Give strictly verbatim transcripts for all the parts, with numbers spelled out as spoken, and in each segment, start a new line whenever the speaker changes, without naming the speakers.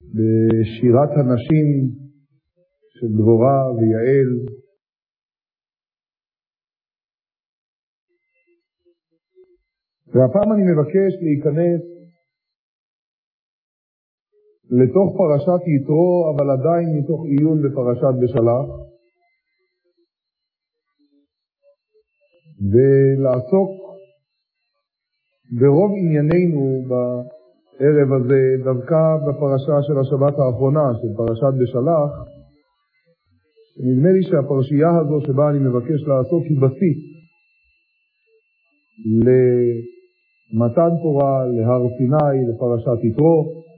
בשירת הנשים של דבורה ויעל. והפעם אני מבקש להיכנס לתוך פרשת יתרו, אבל עדיין מתוך עיון בפרשת בשלח, ולעסוק ברוב ענייננו בערב הזה דווקא בפרשה של השבת האחרונה של פרשת בשלח. נדמה לי שהפרשייה הזו שבה אני מבקש לעסוק היא בסיס למתן תורה, להר סיני, לפרשת יתרו.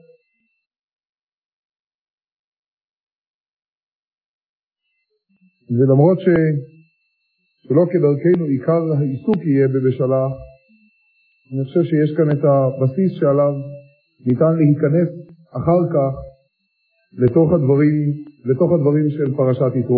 ולמרות ש... שלא כדרכנו עיקר העיסוק יהיה בבשלח, אני חושב שיש כאן את הבסיס שעליו ניתן להיכנס אחר כך לתוך הדברים, לתוך הדברים של פרשת יתרו.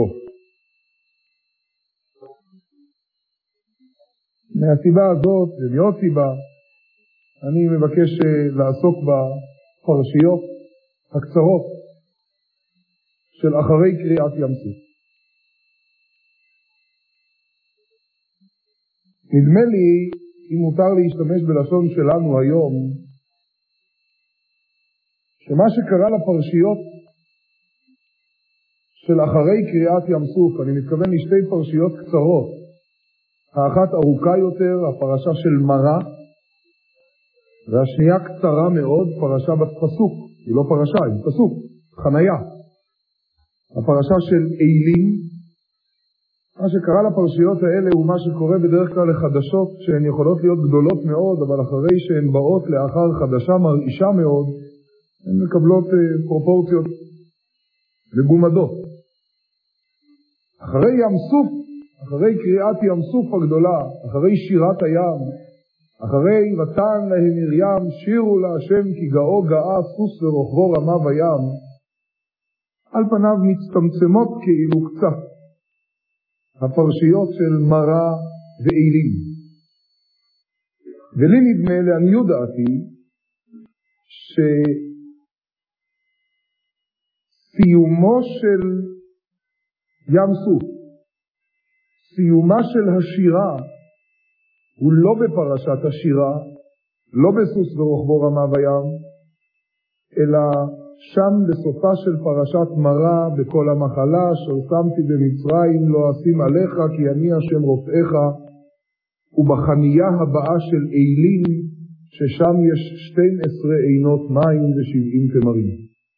מהסיבה הזאת ומעוד סיבה אני מבקש לעסוק בפרשיות הקצרות של אחרי קריאת ים סוף. נדמה לי, אם מותר להשתמש בלשון שלנו היום, שמה שקרה לפרשיות של אחרי קריאת ים סוף, אני מתכוון לשתי פרשיות קצרות, האחת ארוכה יותר, הפרשה של מרה, והשנייה קצרה מאוד, פרשה בפסוק, היא לא פרשה, היא פסוק, חניה. הפרשה של אילים. מה שקרה לפרשיות האלה הוא מה שקורה בדרך כלל לחדשות שהן יכולות להיות גדולות מאוד, אבל אחרי שהן באות לאחר חדשה מרעישה מאוד, הן מקבלות פרופורציות מגומדות. אחרי ים סוף, אחרי קריאת ים סוף הגדולה, אחרי שירת הים, אחרי ותן להם מרים שירו להשם כי גאו גאה סוס ורוכבו רמה בים, על פניו מצטמצמות כאילו קצת הפרשיות של מרה ואילים. ולי נדמה, לעניות דעתי, שסיומו של ים סוף, סיומה של השירה, הוא לא בפרשת השירה, לא בסוס ורוכבו רמה בים, אלא שם בסופה של פרשת מרה בכל המחלה אשר שמתי במצרים לא אשים עליך כי אני השם רופאיך, ובחניה הבאה של אילים ששם יש שתים עשרה עינות מים ושבעים תמרים.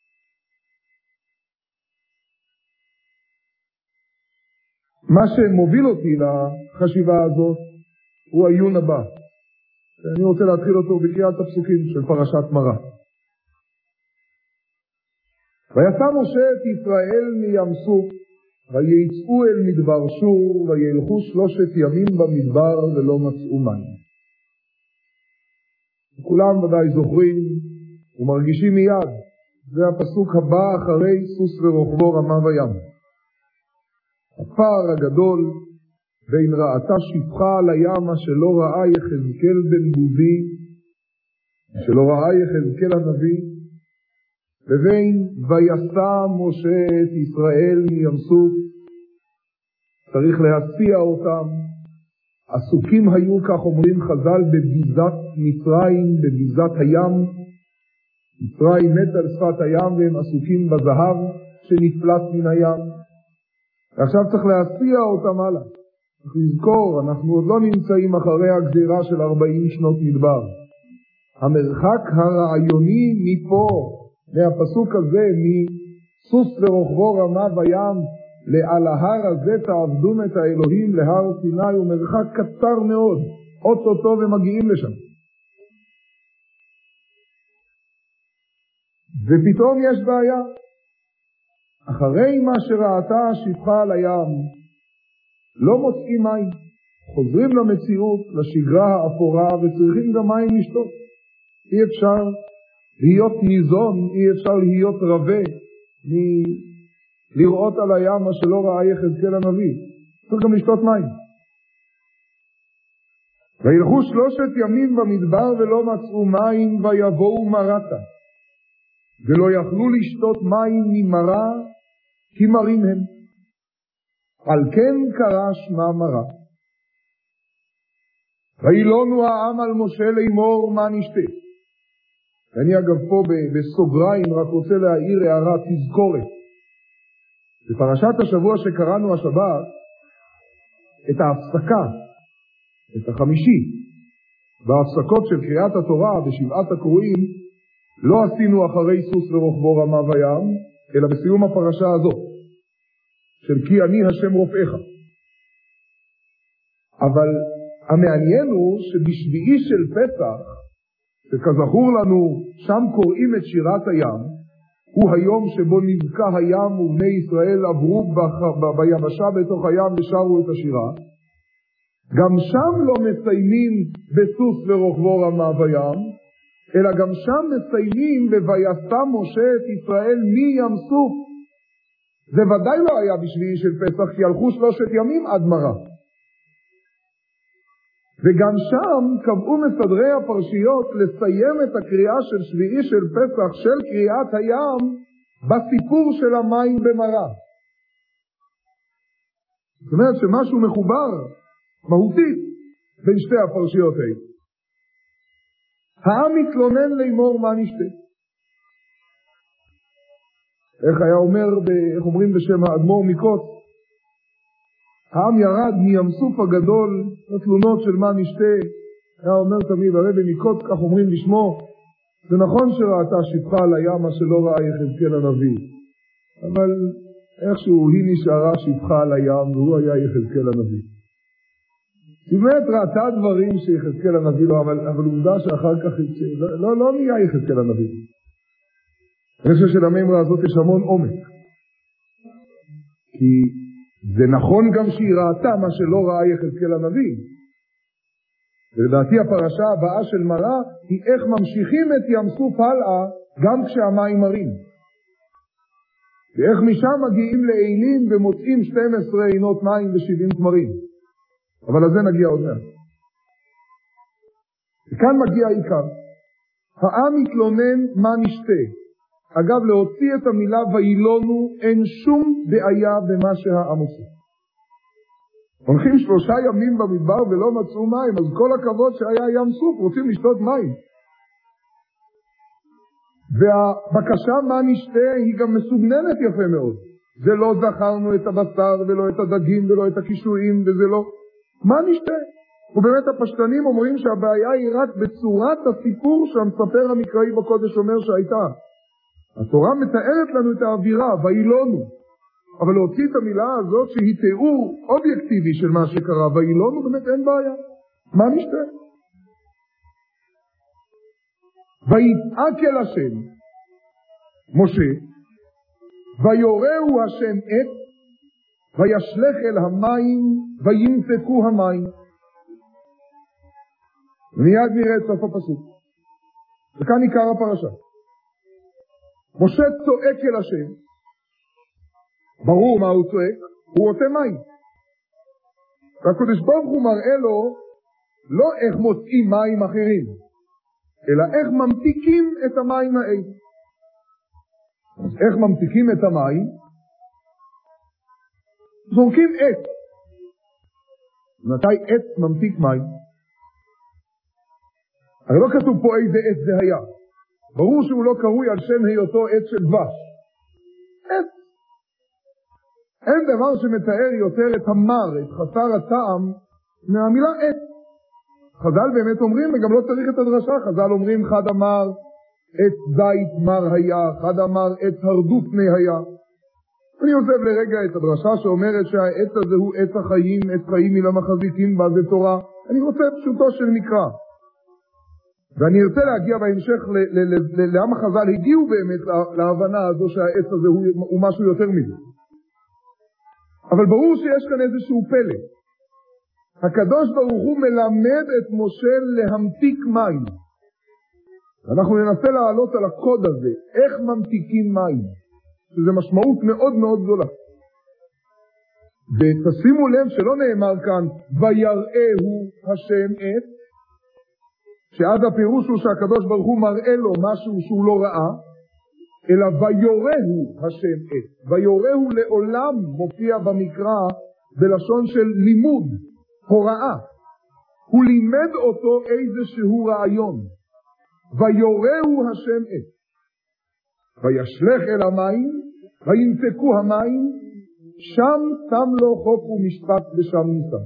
מה שמוביל אותי לחשיבה הזאת הוא העיון הבא, אני רוצה להתחיל אותו בקריאת הפסוקים של פרשת מרה. ויצא משה את ישראל מים סוף, ויצאו אל מדבר שור, וילכו שלושת ימים במדבר ולא מצאו מים. כולם ודאי זוכרים ומרגישים מיד, זה הפסוק הבא אחרי סוס ורוכבו רמה וים. הפער הגדול בין ראתה שפחה על הים שלא ראה יחזקאל בן בוזי, שלא ראה יחזקאל הנביא, לבין ויצא משה את ישראל מים סוף. צריך להציע אותם. עסוקים היו, כך אומרים חז"ל, בביזת מצרים, בביזת הים. מצרים מת על שפת הים והם עסוקים בזהב שנפלט מן הים. ועכשיו צריך להציע אותם הלאה. צריך לזכור, אנחנו עוד לא נמצאים אחרי הגזירה של ארבעים שנות מדבר. המרחק הרעיוני מפה, מהפסוק הזה, מסוס ורוכבו רמה בים, לעל ההר הזה תעבדון את האלוהים להר סיני, הוא מרחק קצר מאוד, אוטוטו ומגיעים לשם. ופתאום יש בעיה. אחרי מה שראתה שפחה על הים, לא מוצאים מים. חוזרים למציאות, לשגרה האפורה, וצריכים גם מים לשתות. אי אפשר להיות ניזון, אי אפשר להיות רבה מלראות על הים מה שלא ראה יחזקאל הנביא. צריך גם לשתות מים. וילכו שלושת ימים במדבר ולא מצאו מים, ויבואו מרתה. ולא יכלו לשתות מים ממרה, כי מרים הם. על כן קרא שמה מרה. וילונו העם על משה לאמור מה נשתה. אני אגב פה בסוגריים רק רוצה להעיר הערה תזכורת. בפרשת השבוע שקראנו השבת, את ההפסקה, את החמישי, בהפסקות של קריאת התורה בשבעת הקרואים, לא עשינו אחרי סוס ורוכבו רמה וים, אלא בסיום הפרשה הזאת, של כי אני השם רופאיך. אבל המעניין הוא שבשביעי של פסח, שכזכור לנו, שם קוראים את שירת הים, הוא היום שבו נבקע הים ובני ישראל עברו ביבשה בתוך הים ושרו את השירה. גם שם לא מסיימים בסוס ורוכבו רמה וים, אלא גם שם מסיימים בויסע משה את ישראל מים סוף. זה ודאי לא היה בשביעי של פסח, כי הלכו שלושת ימים עד מרה. וגם שם קבעו מסדרי הפרשיות לסיים את הקריאה של שביעי של פסח של קריאת הים בסיפור של המים במרה. זאת אומרת שמשהו מחובר מהותית בין שתי הפרשיות האלה. העם מתלונן לאמור מה נשתה. איך היה אומר, איך אומרים בשם האדמו"ר מקוץ, העם ירד מים סוף הגדול לתלונות של מה נשתה. היה אומר תמיד הרבי מקוץ, כך אומרים לשמו, זה נכון שראתה שפחה על הים מה שלא ראה יחזקאל הנביא, אבל איכשהו היא נשארה שפחה על הים והוא היה יחזקאל הנביא. באמת ראתה דברים שיחזקאל הנביא לא, אבל, אבל עובדה שאחר כך לא, לא, לא נהיה יחזקאל הנביא. אני חושב שלמימרה הזאת יש המון עומק, כי זה נכון גם שהיא ראתה מה שלא ראה יחזקאל הנביא. ולדעתי הפרשה הבאה של מרה היא איך ממשיכים את ים סוף הלאה גם כשהמים מרים. ואיך משם מגיעים לאילים ומוצאים שתים עשרה עינות מים ושבעים תמרים. אבל לזה נגיע עוד מעט. וכאן מגיע העיקר. העם מתלונן מה נשתה. אגב, להוציא את המילה וילונו אין שום בעיה במה שהעם עושה. הולכים שלושה ימים במדבר ולא מצאו מים, אז כל הכבוד שהיה ים סוף, רוצים לשתות מים. והבקשה מה נשתה היא גם מסוגננת יפה מאוד. זה לא זכרנו את הבשר ולא את הדגים ולא את הקישואים וזה לא. מה נשתה? ובאמת הפשטנים אומרים שהבעיה היא רק בצורת הסיפור שהמספר המקראי בקודש אומר שהייתה. התורה מתארת לנו את האווירה, וילונו. אבל להוציא את המילה הזאת שהיא תיאור אובייקטיבי של מה שקרה, וילונו באמת אין בעיה. מה נשתה? ויצעק אל השם, משה, ויורהו השם עת, וישלך אל המים, וימתקו המים. ומיד נראה את סוף הפסוק. וכאן עיקר הפרשה. משה צועק אל השם, ברור מה הוא צועק, הוא רוצה מים. והקדוש ברוך הוא מראה לו לא איך מוצאים מים אחרים, אלא איך ממתיקים את המים האלה. אז איך ממתיקים את המים? זורקים עץ. מתי עץ ממתיק מים? הרי לא כתוב פה איזה עץ זה היה. ברור שהוא לא קרוי על שם היותו עץ של דבש. עץ. אין דבר שמתאר יותר את המר, את חסר הטעם, מהמילה עץ. חז"ל באמת אומרים, וגם לא צריך את הדרשה, חז"ל אומרים חד אמר עץ זית מר היה, חד אמר עץ הרדופני היה. אני עוזב לרגע את הדרשה שאומרת שהעץ הזה הוא עץ החיים, עץ חיים מלמחזיקים בה זה תורה. אני רוצה פשוטו של מקרא. ואני ארצה להגיע בהמשך למה חז"ל הגיעו באמת להבנה הזו שהעץ הזה הוא, הוא משהו יותר מזה. אבל ברור שיש כאן איזשהו פלא. הקדוש ברוך הוא מלמד את משה להמתיק מים. אנחנו ננסה לעלות על הקוד הזה, איך ממתיקים מים. שזו משמעות מאוד מאוד גדולה. ותשימו לב שלא נאמר כאן, ויראהו השם את, שאז הפירוש הוא שהקדוש ברוך הוא מראה לו משהו שהוא לא ראה, אלא ויורהו השם את. ויורהו לעולם מופיע במקרא בלשון של לימוד, הוראה. הוא לימד אותו איזשהו רעיון. ויורהו השם את. וישלך אל המים, וינתקו המים, שם שם לו חוק ומשפט ושם ניסה.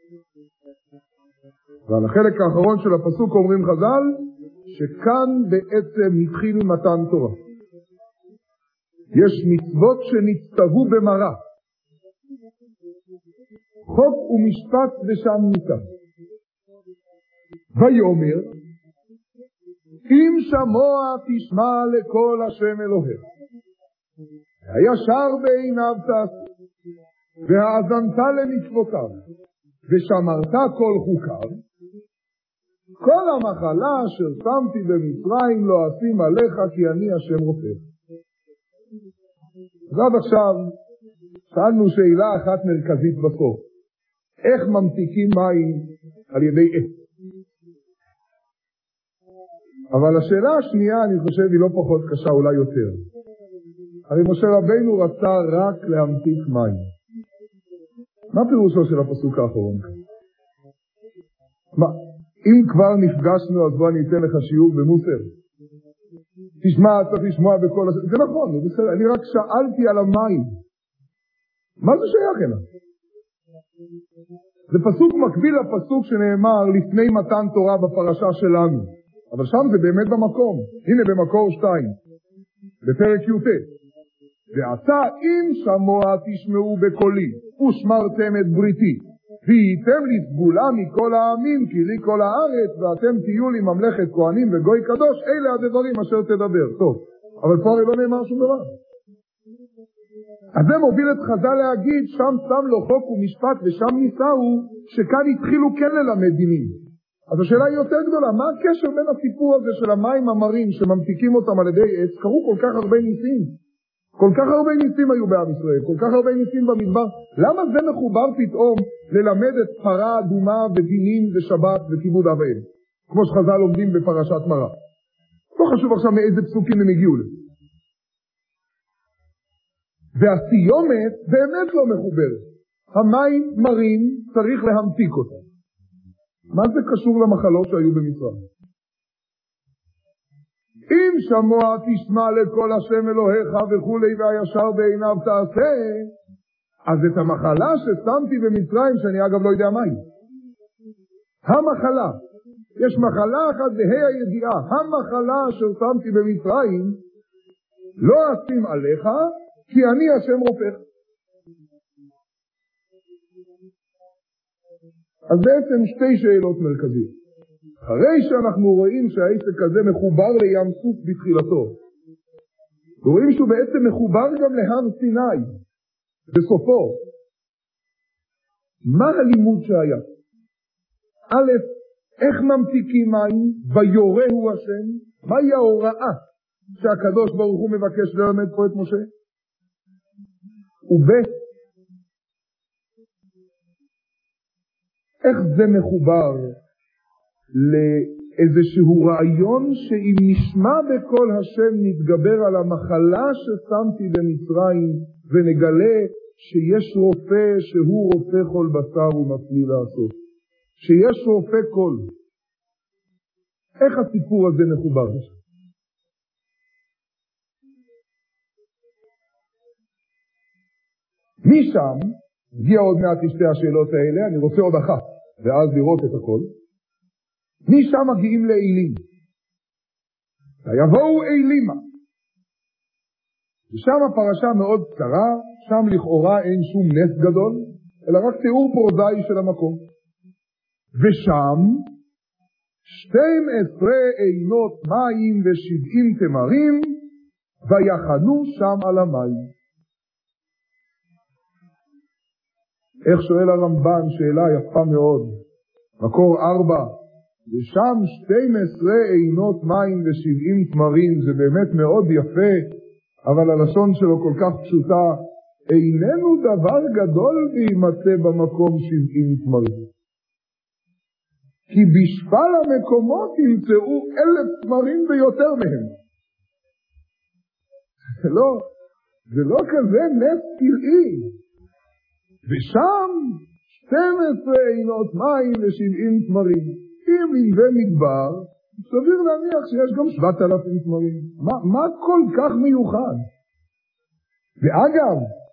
ועל החלק האחרון של הפסוק אומרים חז"ל, שכאן בעצם התחיל מתן תורה. יש מצוות שנצטוו במראה. חוק ומשפט ושם ניסה. ויאמר, אם שמוע תשמע לכל השם אלוהיך. הישר בעיניו תעשה, והאזנת למצוותיו, ושמרת כל חוקיו, כל המחלה אשר שמתי במצרים לא אשים עליך, כי אני השם רופאך. אז עד עכשיו שאלנו שאלה אחת מרכזית בסוף. איך ממתיקים מים על ידי עץ? אבל השאלה השנייה, אני חושב, היא לא פחות קשה, אולי יותר. הרי משה רבינו רצה רק להמתיק מים. מה פירושו של הפסוק האחרון? מה, אם כבר נפגשנו, אז בוא אני אתן לך שיעור במוסר. תשמע, צריך לשמוע בכל השם. זה נכון, זה בסדר. אני רק שאלתי על המים. מה זה שייך אליו? זה פסוק מקביל לפסוק שנאמר לפני מתן תורה בפרשה שלנו. אבל שם זה באמת במקום. הנה במקור שתיים. בפרק י"ט. ועתה אם שמוע תשמעו בקולי, ושמרתם את בריתי, והייתם לי סגולה מכל העמים, כי לי כל הארץ, ואתם תהיו לי ממלכת כהנים וגוי קדוש, אלה הדברים אשר תדבר. טוב, אבל פה הרי לא נאמר שום דבר. אז זה מוביל את חז"ל להגיד, שם שם לו חוק ומשפט ושם ניסהו, שכאן התחילו כן ללמד דינים. אז השאלה היא יותר גדולה, מה הקשר בין הסיפור הזה של המים המרים שממתיקים אותם על ידי עץ? קרו כל כך הרבה ניסים. כל כך הרבה ניסים היו בעם ישראל, כל כך הרבה ניסים במדבר. למה זה מחובר פתאום ללמד את פרה אדומה ודינים ושבת וכיבוד אב ואם? כמו שחז"ל לומדים בפרשת מראה. לא חשוב עכשיו מאיזה פסוקים הם הגיעו לזה. והסיומת באמת לא מחוברת. המים מרים צריך להמתיק אותם. מה זה קשור למחלות שהיו במצרים? אם שמוע תשמע לכל השם אלוהיך וכולי והישר בעיניו תעשה, אז את המחלה ששמתי במצרים, שאני אגב לא יודע מה היא, המחלה, יש מחלה אחת בה"א הידיעה, המחלה אשר שמתי במצרים לא אשים עליך, כי אני השם רופאך. אז בעצם שתי שאלות מרכזיות. אחרי שאנחנו רואים שהעסק הזה מחובר לים סוף בתחילתו, ורואים שהוא בעצם מחובר גם להר סיני בסופו, מה הלימוד שהיה? א', איך ממתיקים מים? ויורהו השם. מהי ההוראה שהקדוש ברוך הוא מבקש ללמד פה את משה? וב', איך זה מחובר לאיזשהו רעיון שאם נשמע בקול השם נתגבר על המחלה ששמתי במצרים ונגלה שיש רופא שהוא רופא כל בשר ומפליא לעשות, שיש רופא כל. איך הסיפור הזה מחובר? משם הגיע עוד מעט לשתי השאלות האלה, אני רוצה עוד אחת ואז לראות את הכל. משם מגיעים לאילים. ויבואו אילימה. ושם הפרשה מאוד קצרה, שם לכאורה אין שום נס גדול, אלא רק תיאור פרוזאי של המקום. ושם שתים עשרה עינות מים ושבעים תמרים, ויחנו שם על המים. איך שואל הרמב"ן, שאלה יפה מאוד, מקור ארבע, ושם שתים עשרה עינות מים ושבעים תמרים, זה באמת מאוד יפה, אבל הלשון שלו כל כך פשוטה, איננו דבר גדול להימצא במקום שבעים תמרים. כי בשפל המקומות ימצאו אלף תמרים ויותר מהם. זה לא, זה לא כזה נס פלאי. ושם שתים עשרה עינות מים ושבעים תמרים. אם נלווה מדבר, סביר להניח שיש גם שבעת אלפים תמרים. מה, מה כל כך מיוחד? ואגב,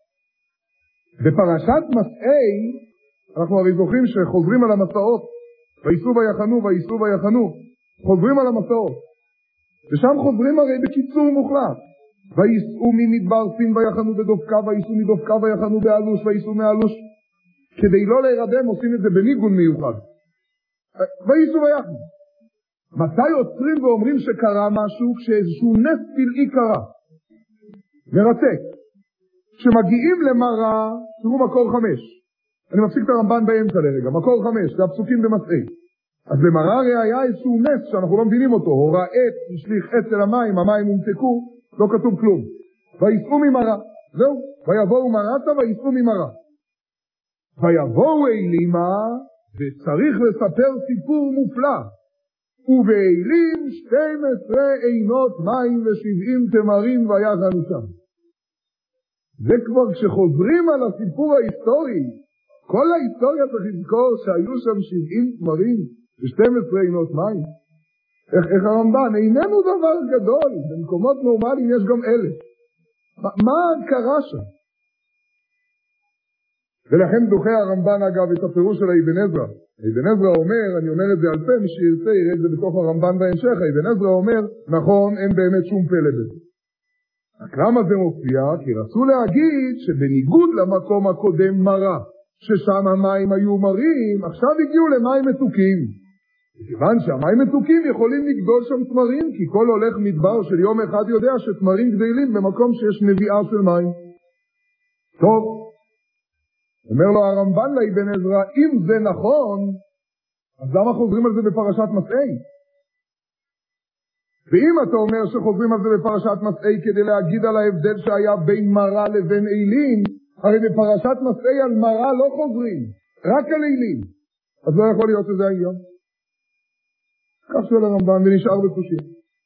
בפרשת מסעי, אנחנו הרי זוכרים שחוזרים על המסעות, וייסעו ויחנו, וייסעו ויחנו, חוזרים על המסעות. ושם חוזרים הרי בקיצור מוחלט. וייסעו ממדבר סין ויחנו בדופקה, וייסעו מדופקה ויחנו באלוש, וייסעו מאלוש. כדי לא להירדם עושים את זה בניגון מיוחד. וייסעו ויחנו. מתי עוצרים ואומרים שקרה משהו? כשאיזשהו נס פלאי קרה. מרתק. כשמגיעים למראה, תראו מקור חמש. אני מפסיק את הרמב"ן באמצע לרגע. מקור חמש, זה הפסוקים במסעי. אז למראה הרי היה איזשהו נס שאנחנו לא מבינים אותו. הוראה עת, השליך עת אל המים, המים הומתקו, לא כתוב כלום. ויסעו ממראה. זהו. ויבואו מראה ויסעו ממראה. ויבואו אלימה, וצריך לספר סיפור מופלא. ובאלים שתים עשרה עינות מים ושבעים תמרים ויחנו שם. זה כבר כשחוזרים על הסיפור ההיסטורי. כל ההיסטוריה צריך לזכור שהיו שם שבעים תמרים ו-שתים עשרה עינות מים. איך, איך הרמב"ן? איננו דבר גדול. במקומות נורמליים יש גם אלף. מה, מה קרה שם? ולכן דוחה הרמב"ן אגב את הפירוש של האבן עזרא. האבן עזרא אומר, אני אומר את זה על פה, מי שירצה יראה את זה בתוך הרמב"ן בהמשך. האבן עזרא אומר, נכון, אין באמת שום פלא בזה. למה זה מופיע? כי רצו להגיד שבניגוד למקום הקודם מרה, ששם המים היו מרים, עכשיו הגיעו למים מתוקים. וכיוון שהמים מתוקים יכולים לגדול שם תמרים, כי כל הולך מדבר של יום אחד יודע שתמרים גדלים במקום שיש נביאה של מים. טוב, אומר לו הרמב"ן לאבן עזרא, אם זה נכון, אז למה חוזרים על זה בפרשת מסעי? ואם אתה אומר שחוזרים על זה בפרשת מסעי כדי להגיד על ההבדל שהיה בין מרה לבין אילים, הרי בפרשת מסעי על מרה לא חוזרים, רק על אילים. אז לא יכול להיות שזה העניין. כך שואל הרמב"ן ונשאר בקושי.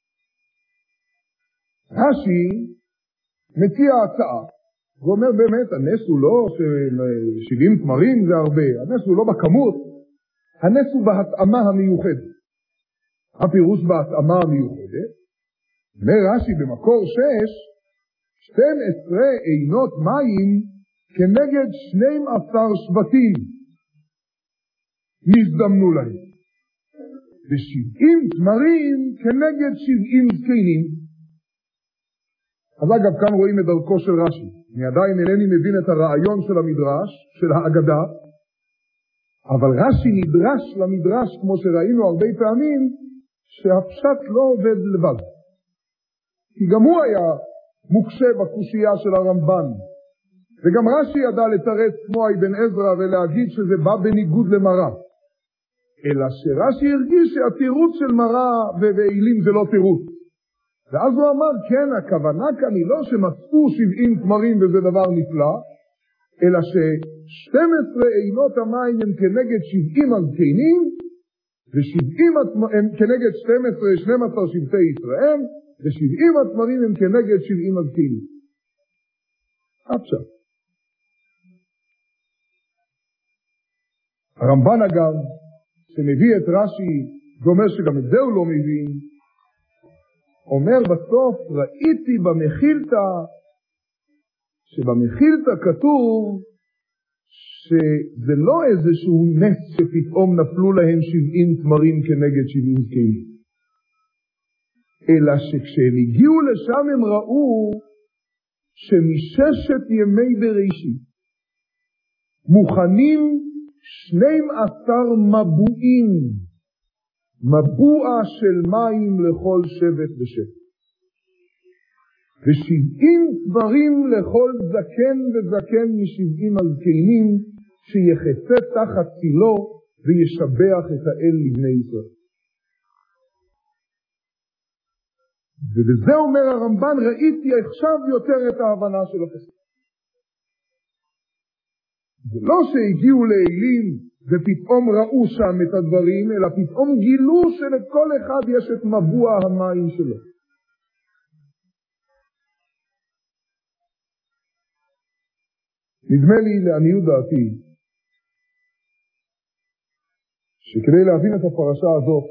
רש"י מציע הצעה, ואומר באמת, הנס הוא לא שבעים תמרים זה הרבה, הנס הוא לא בכמות, הנס הוא בהתאמה המיוחדת. הפירוש בהתאמה המיוחדת, אומר רש"י במקור שש, שתים עשרה עינות מים כנגד שנים עשר שבטים נזדמנו להם. ושבעים תמרים כנגד שבעים זקנים. אז אגב כאן רואים את דרכו של רש"י. אני עדיין אינני מבין את הרעיון של המדרש, של האגדה, אבל רש"י נדרש למדרש כמו שראינו הרבה פעמים, שהפשט לא עובד לבד. כי גם הוא היה מוקשה בקושייה של הרמב"ן. וגם רש"י ידע לתרץ כמו אבן עזרא ולהגיד שזה בא בניגוד למראה. אלא שרש"י הרגיש שהתירוץ של מראה ואילים זה לא תירוץ. ואז הוא אמר, כן, הכוונה כאן היא לא שמצאו שבעים תמרים וזה דבר נפלא, אלא ש-שתים עשרה עינות המים הם כנגד שבעים הזקנים, ושבעים הם כנגד שתים עשרה, שנים עשר שבטי ישראל, ושבעים התמרים הם כנגד שבעים הזקנים. עכשיו. הרמב"ן אגב, שמביא את רש"י, ואומר שגם את זה הוא לא מבין, אומר בסוף, ראיתי במחילתא, שבמחילתא כתוב, שזה לא איזשהו נס שפתאום נפלו להם שבעים תמרים כנגד שבעים זקנים. אלא שכשהם הגיעו לשם הם ראו שמששת ימי בראשית מוכנים שנים עשר מבועים, מבוע של מים לכל שבט ושבט. ושבעים דברים לכל זקן וזקן משבעים הזקנים שיחצה תחת צילו וישבח את האל לבני ישראל. ובזה אומר הרמב"ן, ראיתי עכשיו יותר את ההבנה של הפסוק. זה לא שהגיעו לאלים ופתאום ראו שם את הדברים, אלא פתאום גילו שלכל אחד יש את מבוע המים שלו. נדמה לי לעניות דעתי שכדי להבין את הפרשה הזאת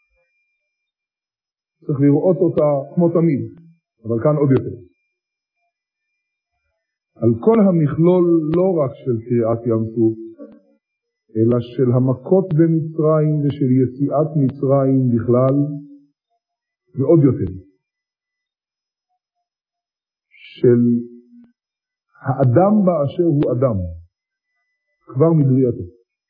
צריך לראות אותה כמו תמיד, אבל כאן עוד יותר. על כל המכלול לא רק של קריאת ים סוף, אלא של המכות במצרים ושל יציאת מצרים בכלל, ועוד יותר. של האדם באשר הוא אדם, כבר מבריאתו.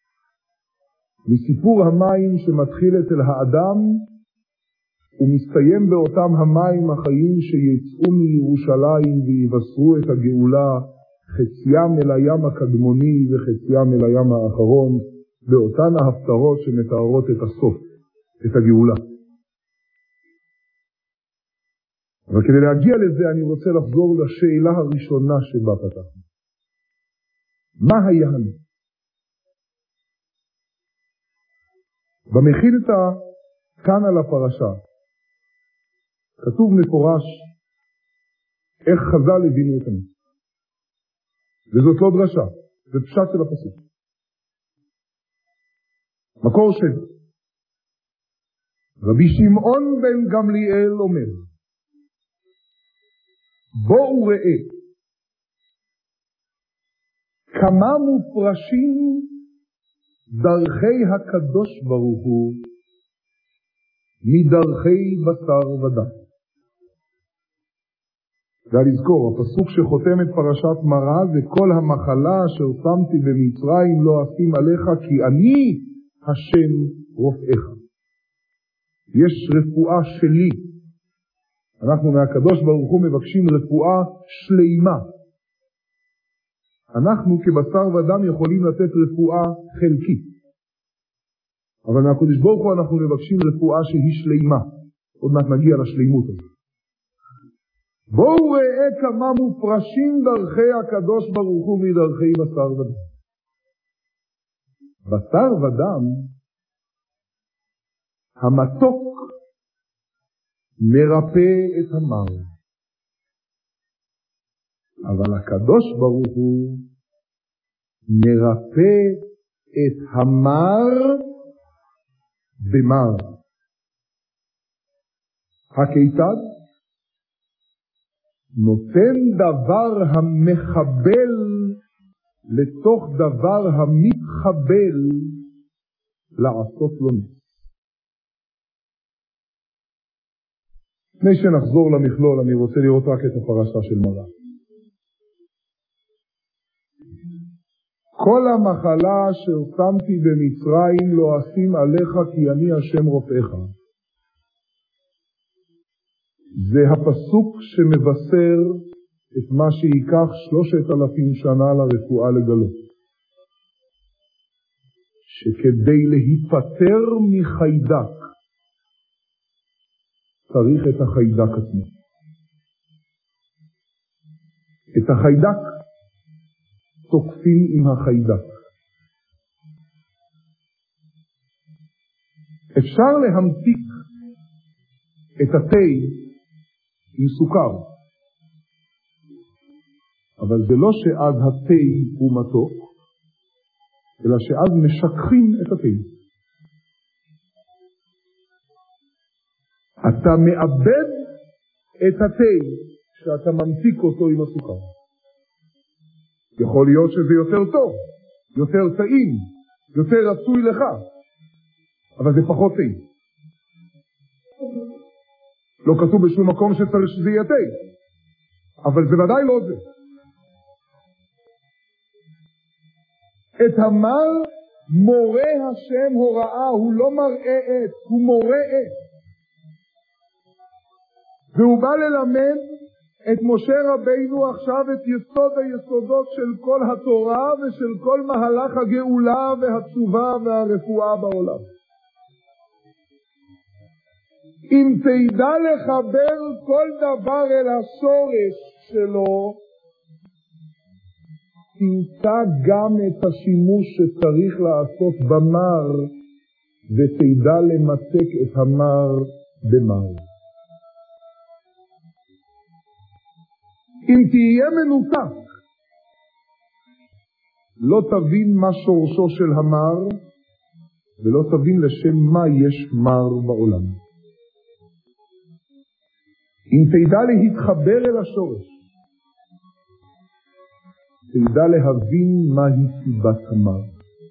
מסיפור המים שמתחיל אצל האדם, ומסתיים באותם המים החיים שיצאו מירושלים ויבשרו את הגאולה, חציים אל הים הקדמוני וחציים אל הים האחרון, באותן ההפטרות שמתארות את הסוף, את הגאולה. אבל כדי להגיע לזה אני רוצה לחזור לשאלה הראשונה שבה פתחנו. מה היה לנו? במחילתא כאן על הפרשה כתוב מפורש איך חז"ל הבינו את המצווה. וזאת לא דרשה, זה פשט של הפסוק. מקור שני. רבי שמעון בן גמליאל אומר, בואו ראה, כמה מופרשים דרכי הקדוש ברוך הוא מדרכי בשר ודם. ולזכור, הפסוק שחותם את פרשת מראה זה כל המחלה אשר שמתי במצרים לא אשים עליך כי אני השם רופאך. יש רפואה שלי. אנחנו מהקדוש ברוך הוא מבקשים רפואה שלימה. אנחנו כבשר ודם יכולים לתת רפואה חלקית. אבל מהקדוש ברוך הוא אנחנו מבקשים רפואה שהיא שלימה. עוד מעט נגיע לשלימות הזאת. בואו ראה כמה מופרשים דרכי הקדוש ברוך הוא מדרכי בשר ודם. בשר ודם, המתוק מרפא את המר. אבל הקדוש ברוך הוא מרפא את המר במר. הכיצד? נותן דבר המחבל לתוך דבר המתחבל לעשות לו נס. לפני שנחזור למכלול, אני רוצה לראות רק את הפרשה של מראה. כל המחלה ששמתי במצרים לא אשים עליך כי אני השם רופאך. זה הפסוק שמבשר את מה שיקח שלושת אלפים שנה לרפואה לגלות. שכדי להיפטר מחיידק, צריך את החיידק עצמו. את החיידק תוקפים עם החיידק. אפשר להמתיק את התה עם סוכר, אבל זה לא שאז התה הוא מתוק, אלא שאז משככים את התה. אתה מאבד את התה שאתה ממתיק אותו עם הסוכר. יכול להיות שזה יותר טוב, יותר טעים, יותר רצוי לך, אבל זה פחות תה. לא כתוב בשום מקום שצריך שזה יהיה תה, אבל זה ודאי לא זה. את המר מורה השם הוראה, הוא לא מראה את, הוא מורה את. והוא בא ללמד את משה רבינו עכשיו את יסוד היסודות של כל התורה ושל כל מהלך הגאולה והתשובה והרפואה בעולם. אם תדע לחבר כל דבר אל השורש שלו, תמצא גם את השימוש שצריך לעשות במר, ותדע למתק את המר במר. אם תהיה מנותק לא תבין מה שורשו של המר, ולא תבין לשם מה יש מר בעולם. אם תדע להתחבר אל השורש, תדע להבין מהי סיבת המר.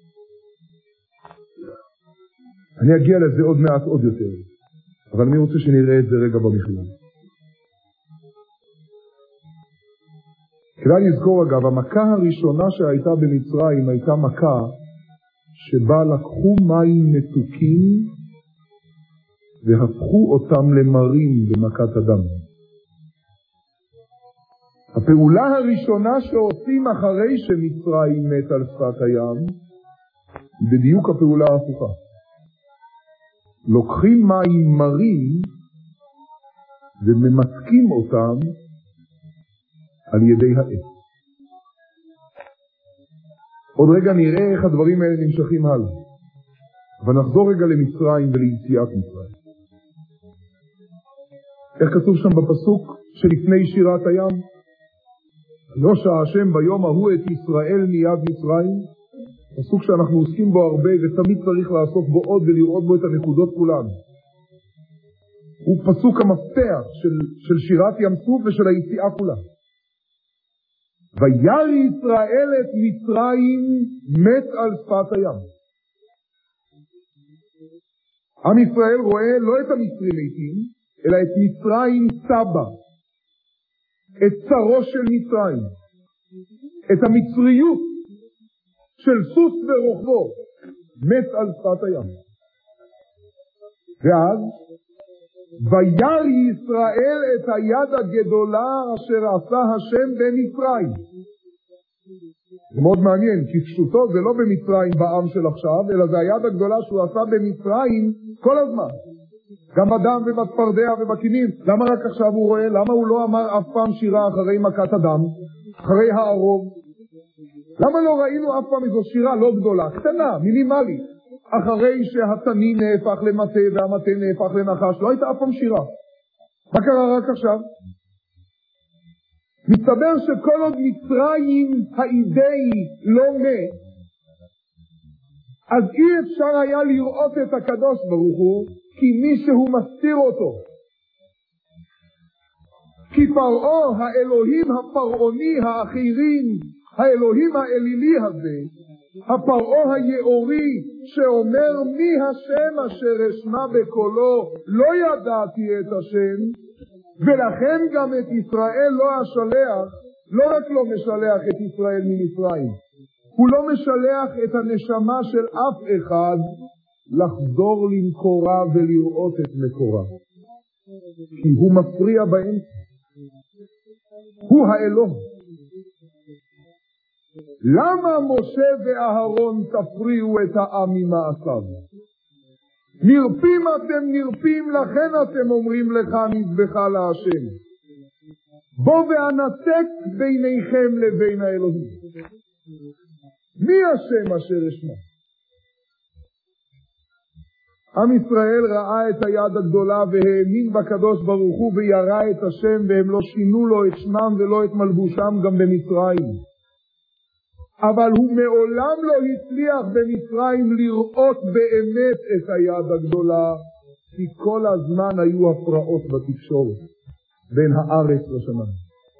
אני אגיע לזה עוד מעט עוד יותר, אבל אני רוצה שנראה את זה רגע במכלול. כדאי לזכור אגב, המכה הראשונה שהייתה במצרים הייתה מכה שבה לקחו מים מתוקים והפכו אותם למרים במכת הדם. הפעולה הראשונה שעושים אחרי שמצרים מת על שפת הים היא בדיוק הפעולה ההפוכה. לוקחים מים מרים וממתקים אותם על ידי האש. עוד רגע נראה איך הדברים האלה נמשכים הלאה. אבל נחזור רגע למצרים וליציאת מצרים. איך כתוב שם בפסוק שלפני שירת הים? יושע השם ביום ההוא את ישראל מיד מצרים. פסוק שאנחנו עוסקים בו הרבה ותמיד צריך לעסוק בו עוד ולראות בו את הנקודות כולן. הוא פסוק המפתח של, של שירת ים סוף ושל היציאה כולה. וירא ישראל את מצרים מת על שפת הים. עם ישראל רואה לא את המצרים מתים, אלא את מצרים סבא, את צרו של מצרים, את המצריות של סוס ורוחבו, מת על שפת הים. ואז וירא ישראל את היד הגדולה אשר עשה השם במצרים. זה מאוד מעניין, כי פשוטו זה לא במצרים בעם של עכשיו, אלא זה היד הגדולה שהוא עשה במצרים כל הזמן. גם בדם ובצפרדע ובכינים. למה רק עכשיו הוא רואה? למה הוא לא אמר אף פעם שירה אחרי מכת הדם, אחרי הערוב? למה לא ראינו אף פעם איזו שירה לא גדולה, קטנה, מינימלית, אחרי שהתנין נהפך למטה והמטה נהפך לנחש? לא הייתה אף פעם שירה. מה קרה רק עכשיו? מסתבר שכל עוד מצרים האידאי לא מת, אז אי אפשר היה לראות את הקדוש ברוך הוא, כי מישהו מסתיר אותו. כי פרעה, האלוהים הפרעוני האחירים, האלוהים האלילי הזה, הפרעה היאורי שאומר מי השם אשר אשמע בקולו, לא ידעתי את השם, ולכן גם את ישראל לא אשלח, לא רק לא משלח את ישראל ממצרים, הוא לא משלח את הנשמה של אף אחד לחזור למקורה ולראות את מקורה, כי הוא מפריע באמצע, הוא האלוה. למה משה ואהרון תפריעו את העם ממעשיו? נרפים אתם נרפים, לכן אתם אומרים לך נזבחה להשם. בוא ואנתק ביניכם לבין האלוהים. מי השם אשר אשמע? עם ישראל ראה את היד הגדולה והאמין בקדוש ברוך הוא וירא את השם, והם לא שינו לו את שמם ולא את מלבושם גם במצרים. אבל הוא מעולם לא הצליח במצרים לראות באמת את היד הגדולה, כי כל הזמן היו הפרעות בתקשורת בין הארץ לשמיים.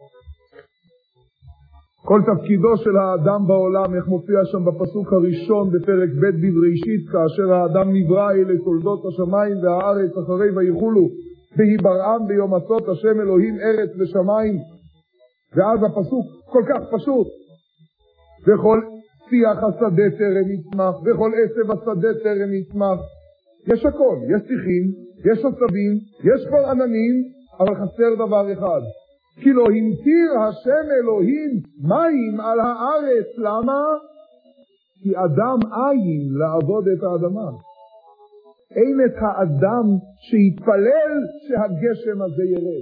כל תפקידו של האדם בעולם, איך מופיע שם בפסוק הראשון בפרק ב' בבראשית, כאשר האדם נברא אלה תולדות השמיים והארץ אחרי ויחולו, בהיברעם ביום עשות השם אלוהים ארץ ושמיים. ואז הפסוק כל כך פשוט, וכל שיח השדה טרם יצמח, וכל עשב השדה טרם יצמח. יש הכל, יש שיחים, יש עשבים, יש כבר עננים, אבל חסר דבר אחד. כי לא המטיר השם אלוהים מים על הארץ. למה? כי אדם אין לעבוד את האדמה. אין את האדם שיתפלל שהגשם הזה ירד.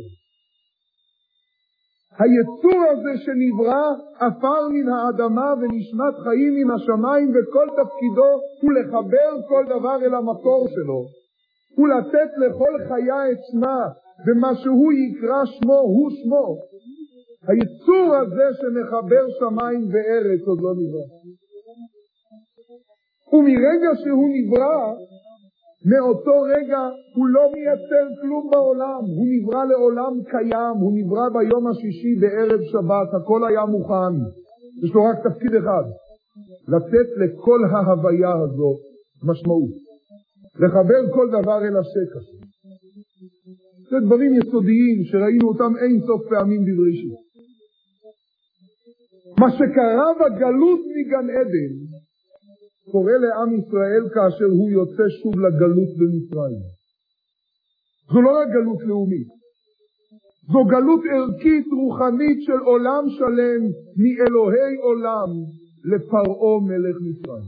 היצור הזה שנברא עפר מן האדמה ונשמת חיים מן השמיים, וכל תפקידו הוא לחבר כל דבר אל המקור שלו, הוא לתת לכל חיה את שמה, ומה שהוא יקרא שמו הוא שמו. היצור הזה שמחבר שמיים וארץ עוד לא נברא. ומרגע שהוא נברא, מאותו רגע הוא לא מייצר כלום בעולם, הוא נברא לעולם קיים, הוא נברא ביום השישי בערב שבת, הכל היה מוכן. יש לו רק תפקיד אחד, לתת לכל ההוויה הזאת משמעות, לחבר כל דבר אל השקע. זה דברים יסודיים שראינו אותם אין סוף פעמים בבראשית. מה שקרה בגלות מגן עדן קורה לעם ישראל כאשר הוא יוצא שוב לגלות במצרים. זו לא רק גלות לאומית, זו גלות ערכית רוחנית של עולם שלם, מאלוהי עולם לפרעה מלך מצרים.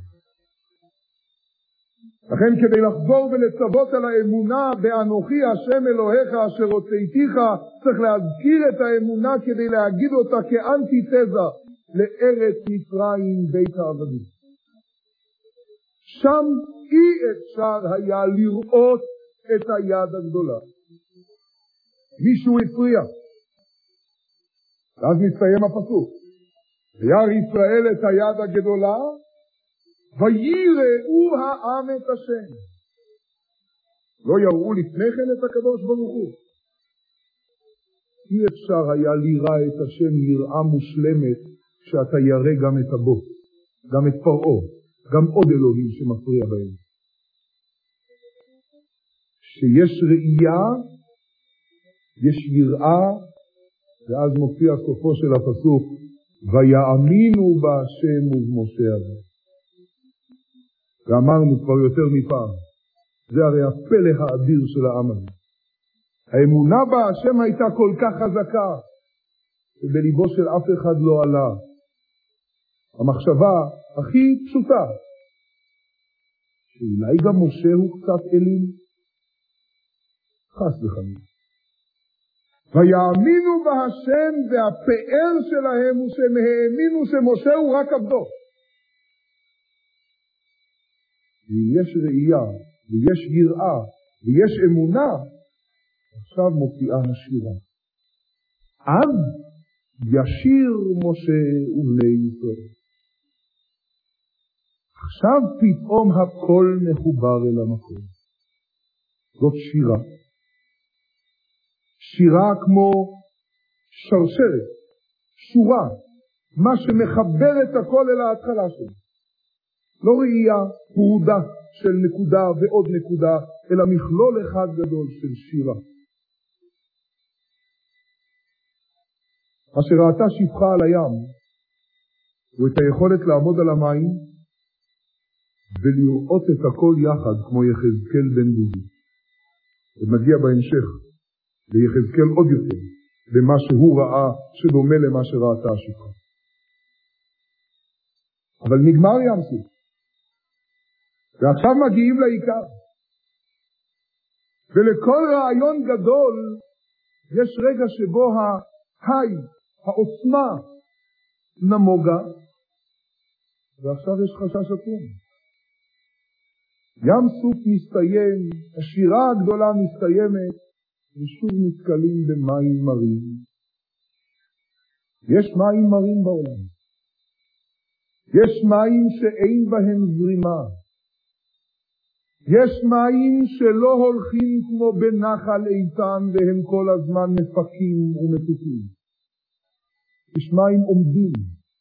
לכן כדי לחזור ולצוות על האמונה באנוכי השם אלוהיך אשר הוצאתיך, צריך להזכיר את האמונה כדי להגיד אותה כאנטיתזה לארץ מצרים בית העבדים. שם אי אפשר היה לראות את היד הגדולה. מישהו הפריע. ואז מסתיים הפסוק. וירא ישראל את היד הגדולה, ויראו העם את השם. לא יראו לפני כן את הקדוש ברוך הוא. אי אפשר היה ליראה את השם יראה מושלמת כשאתה ירא גם את הבוט, גם את פרעה, גם עוד אלוהים שמפריע בהם. שיש ראייה, יש יראה, ואז מופיע סופו של הפסוק, ויאמינו בהשם ובמשה הזה. ואמרנו כבר יותר מפעם, זה הרי הפלא האדיר של העם הזה. האמונה בהשם הייתה כל כך חזקה, שבליבו של אף אחד לא עלה. המחשבה הכי פשוטה, שאולי גם משה הוא קצת אלים, חס וחלילה. ויאמינו בהשם, והפאר שלהם הוא שהם האמינו שמשה הוא רק עבדו. ויש ראייה, ויש יראה, ויש אמונה, עכשיו מופיעה השירה. אז ישיר משה ובני ישראל. עכשיו פתאום הכל מחובר אל המקום. זאת שירה. שירה כמו שרשרת, שורה, מה שמחבר את הכל אל ההתחלה שלו. לא ראייה פרודה של נקודה ועוד נקודה, אלא מכלול אחד גדול של שירה. מה שראתה שפחה על הים, הוא את היכולת לעמוד על המים, ולראות את הכל יחד כמו יחזקאל בן בוזי. ומגיע בהמשך ליחזקאל עוד יותר, במה שהוא ראה שדומה למה שראתה השפחה. אבל נגמר ים סוף. ועכשיו מגיעים לעיקר. ולכל רעיון גדול יש רגע שבו ההי, העוצמה, נמוגה, ועכשיו יש חשש עצום. ים סוף מסתיים, השירה הגדולה מסתיימת, ושוב נתקלים במים מרים. יש מים מרים בעולם. יש מים שאין בהם זרימה. יש מים שלא הולכים כמו בנחל איתן והם כל הזמן מפקים ומתוקים. יש מים עומדים.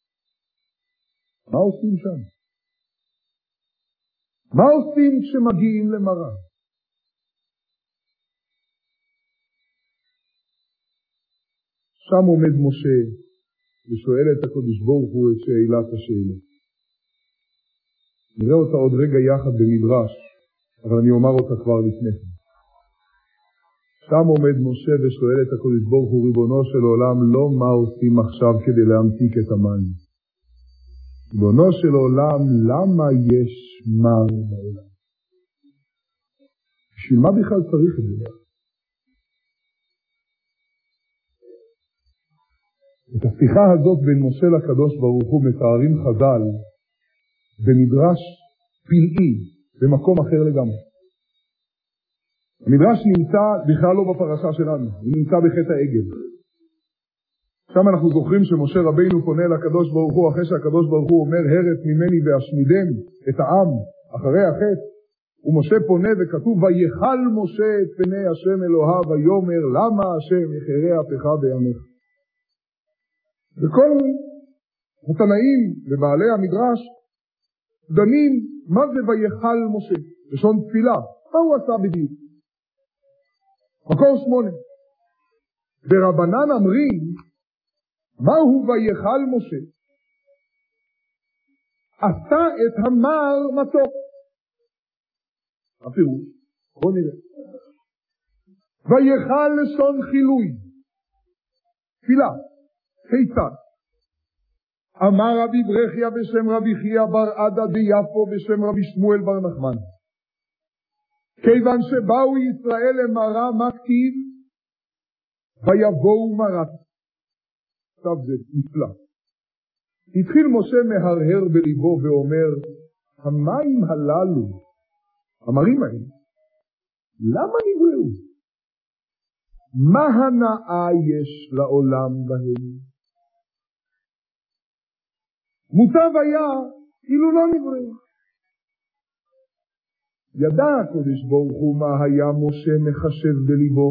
מה עושים שם? מה עושים כשמגיעים למראה? שם עומד משה ושואל את הקדוש ברוך הוא את שאלת השאלה. נראה אותה עוד רגע יחד במדרש, אבל אני אומר אותה כבר לפני כן. שם עומד משה ושואל את הקדוש ברוך הוא, ריבונו של עולם, לא מה עושים עכשיו כדי להמתיק את המים. ריבונו של עולם, למה יש מר בעולם? בשביל מה בכלל צריך את זה? את השיחה הזאת בין משה לקדוש ברוך הוא מתארים חז"ל במדרש פלאי, במקום אחר לגמרי. המדרש נמצא בכלל לא בפרשה שלנו, הוא נמצא בחטא העגל. שם אנחנו זוכרים שמשה רבינו פונה לקדוש ברוך הוא אחרי שהקדוש ברוך הוא אומר הרף ממני והשמידם את העם, אחרי החטא, ומשה פונה וכתוב, ויחל משה את פני השם אלוהיו, ויאמר, למה השם יחרה אפך בימיך? וכל התנאים ובעלי המדרש דנים, מה זה ויחל משה? לשון תפילה, מה הוא עשה בדיוק? מקור שמונה. ברבנן אמרים, מהו ויחל משה? עשה את המר מתוק. הפירוש, בוא נראה. ויחל לשון חילוי. תפילה. כיצד? אמר רבי ברכיה בשם רבי חייא בר עדה ביפו בשם רבי שמואל בר נחמן. כיוון שבאו ישראל למראה, מה כתיב? ויבואו מרת. עכשיו זה נפלא. התחיל משה מהרהר בליבו ואומר, המים הללו, המרים האלה, למה נבראו? מה הנאה יש לעולם בהם? מוטב היה אילו לא נבראו. ידע הקדוש ברוך הוא מה היה משה מחשב בליבו.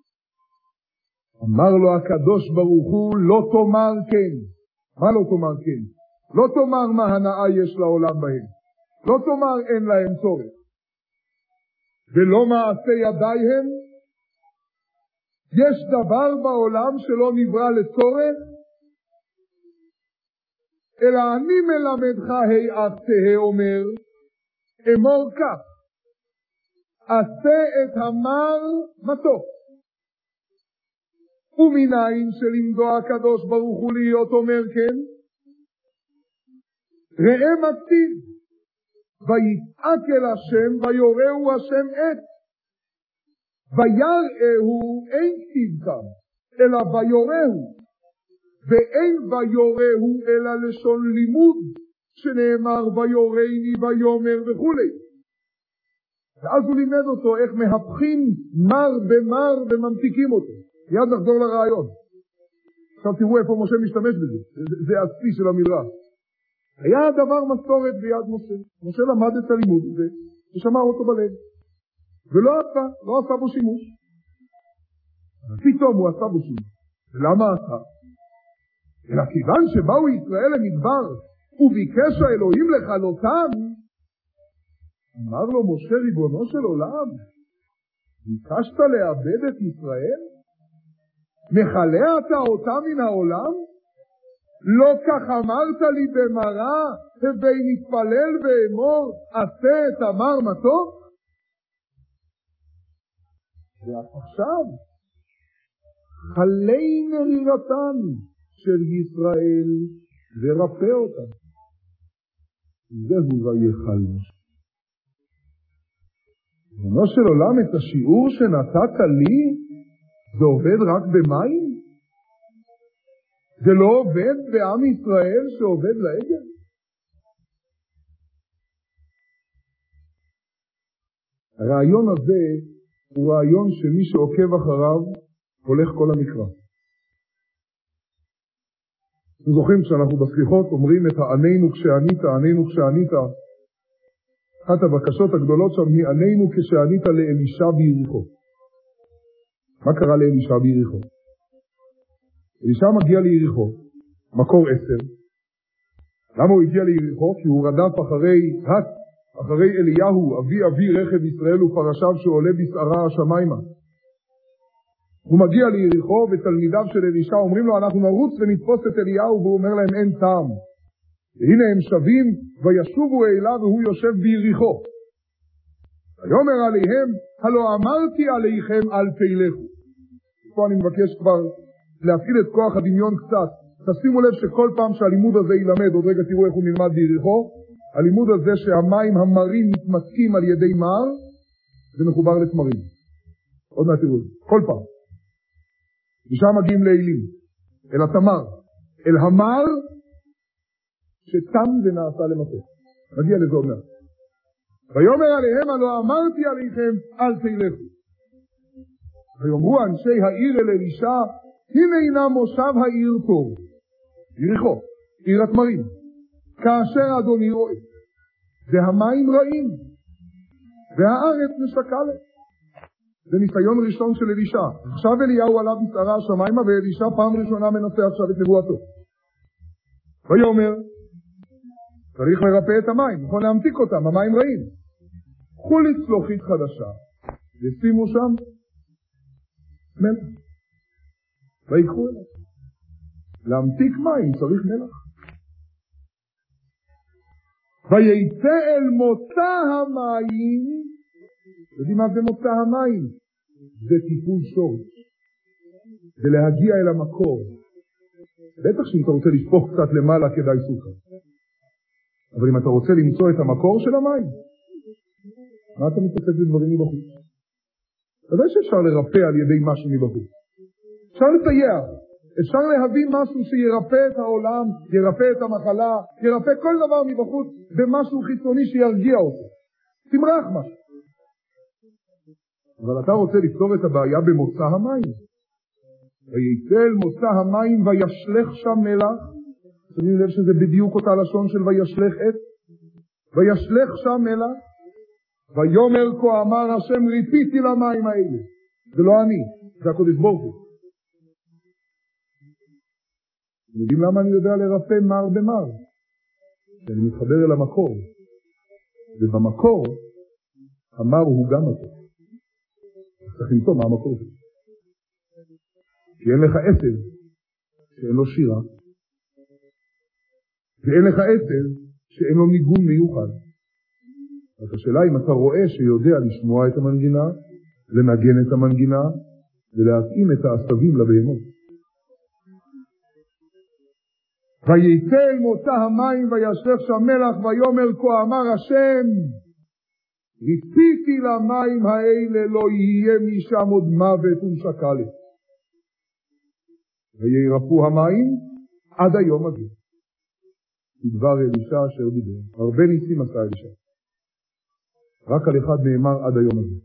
אמר לו הקדוש ברוך הוא, לא תאמר כן. מה לא תאמר כן? לא תאמר מה הנאה יש לעולם בהם. לא תאמר אין להם צורך. ולא מעשה ידיים. יש דבר בעולם שלא נברא לצורך, אלא אני מלמדך היעד תהה אומר, אמור כך, עשה את המר מתוק. ומנין שלמדו הקדוש ברוך הוא להיות אומר כן? ראה מקטיב, ויצעק אל השם, ויורהו השם עת. ויראהו אין כתיב כאן, אלא ויורהו. ואין ויורהו אלא לשון לימוד, שנאמר ויורני ויומר וכו'. ואז הוא לימד אותו איך מהפכים מר במר וממתיקים אותו. מיד נחזור לרעיון. עכשיו תראו איפה משה משתמש בזה. זה, זה השיא של המדרש. היה הדבר מסורת ביד משה. משה למד את הלימוד הזה, ושמר אותו בלב. ולא עשה, לא עשה בו שימוש. פתאום הוא עשה בו שימוש. ולמה עשה? אלא כיוון שבאו ישראל למדבר, וביקש האלוהים לכלותם, אמר לו משה ריבונו של עולם, ביקשת לאבד את ישראל? מחלה אתה אותה מן העולם? לא כך אמרת לי במראה, ובין נתפלל ואמור, עשה את המר מתוק? ועכשיו, חלי מרירתן של ישראל, ורפא אותם. זהו ויחל משה. ריבונו של עולם, את השיעור שנתת לי, זה עובד רק במים? זה לא עובד בעם ישראל שעובד לעגל? הרעיון הזה הוא רעיון שמי שעוקב אחריו הולך כל המקרא. אתם זוכרים שאנחנו בסליחות אומרים את הענינו כשענית, ענינו כשענית. אחת הבקשות הגדולות שם היא ענינו כשענית לאלישע ביריחו. מה קרה לאלישע ביריחו? אלישע מגיע ליריחו, מקור עשר. למה הוא הגיע ליריחו? כי הוא רדף אחרי, רק אחרי אליהו, אבי אבי רכב ישראל ופרשיו שעולה בסערה השמיימה. הוא מגיע ליריחו ותלמידיו של אלישע אומרים לו אנחנו נרוץ ונתפוס את אליהו, והוא אומר להם אין טעם. והנה הם שבים וישובו אליו והוא יושב ביריחו. ויאמר עליהם הלא אמרתי עליכם אל תלכו. פה אני מבקש כבר להפעיל את כוח הדמיון קצת. תשימו לב שכל פעם שהלימוד הזה ילמד, עוד רגע תראו איך הוא נלמד ביריחו, הלימוד הזה שהמים המרים מתמתקים על ידי מר, זה מחובר לתמרים. עוד מעט תראו, כל פעם. ושם מגיעים לאלים, אל התמר, אל המר שתם ונעשה למתוק. מגיע לזה אומר. ויאמר עליהם הלא אמרתי עליכם אל תלכו. ויאמרו אנשי העיר אל אלישע, הנה הנה מושב העיר טוב. יריחו, עיר התמרים. כאשר אדוני רואה. זה המים רעים, והארץ משקלת. זה ניסיון ראשון של אלישע. עכשיו אליהו עליו מסערה השמיימה, ואלישע פעם ראשונה מנסה עכשיו את נבואתו. ויאמר, צריך לרפא את המים, נכון להמתיק אותם, המים רעים. קחו לי צלוחית חדשה, ושימו שם מלח. ויקחו אליו. להמתיק מים צריך מלח. ויצא אל מוצא המים, יודעים מה זה מוצא המים? זה טיפול שורש. זה להגיע אל המקור. בטח שאם אתה רוצה לשפוך קצת למעלה כדאי סוכה. אבל אם אתה רוצה למצוא את המקור של המים, מה אתה מתעסק בדברים מבחוץ? אתה יודע שאפשר לרפא על ידי משהו מבחוץ. אפשר לסייע. אפשר להביא משהו שירפא את העולם, ירפא את המחלה, ירפא כל דבר מבחוץ במשהו חיצוני שירגיע אותו. תמרח משהו. אבל אתה רוצה לפתור את הבעיה במוצא המים. ויצא אל מוצא המים וישלך שם מלח. שמים לב שזה בדיוק אותה לשון של וישלך עת. וישלך שם מלח. ויאמר כה אמר השם ריפיתי למים האלה. זה לא אני, זה הקדוש ברוך הוא. אתם יודעים למה אני יודע לרפא מר במר? שאני מתחבר אל המקור. ובמקור, המר הוא גם אותו. צריך למצוא מה המקור שלו. כי אין לך עצב שאין לו שירה. ואין לך עצב שאין לו ניגון מיוחד. אז השאלה אם אתה רואה שיודע לשמוע את המנגינה, לנגן את המנגינה, ולהתאים את העשבים לבהמות. ויצא אל מוצא המים וישלך שם מלח ויאמר כה אמר השם ריפיתי למים האלה לא יהיה משם עוד מוות ומשקלת. וירפאו המים עד היום הזה. דבר אלישע אשר דיבר. הרבה ניסים עשה אלישע. רק על אחד נאמר עד היום הזה.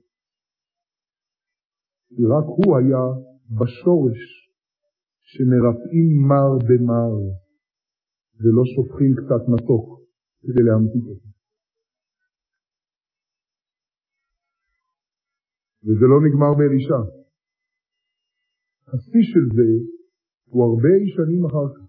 כי רק הוא היה בשורש שמרפאים מר במר. ולא שופכים קצת מתוק כדי להמתיק אותו. וזה לא נגמר באלישע. השיא של זה הוא הרבה שנים אחר כך.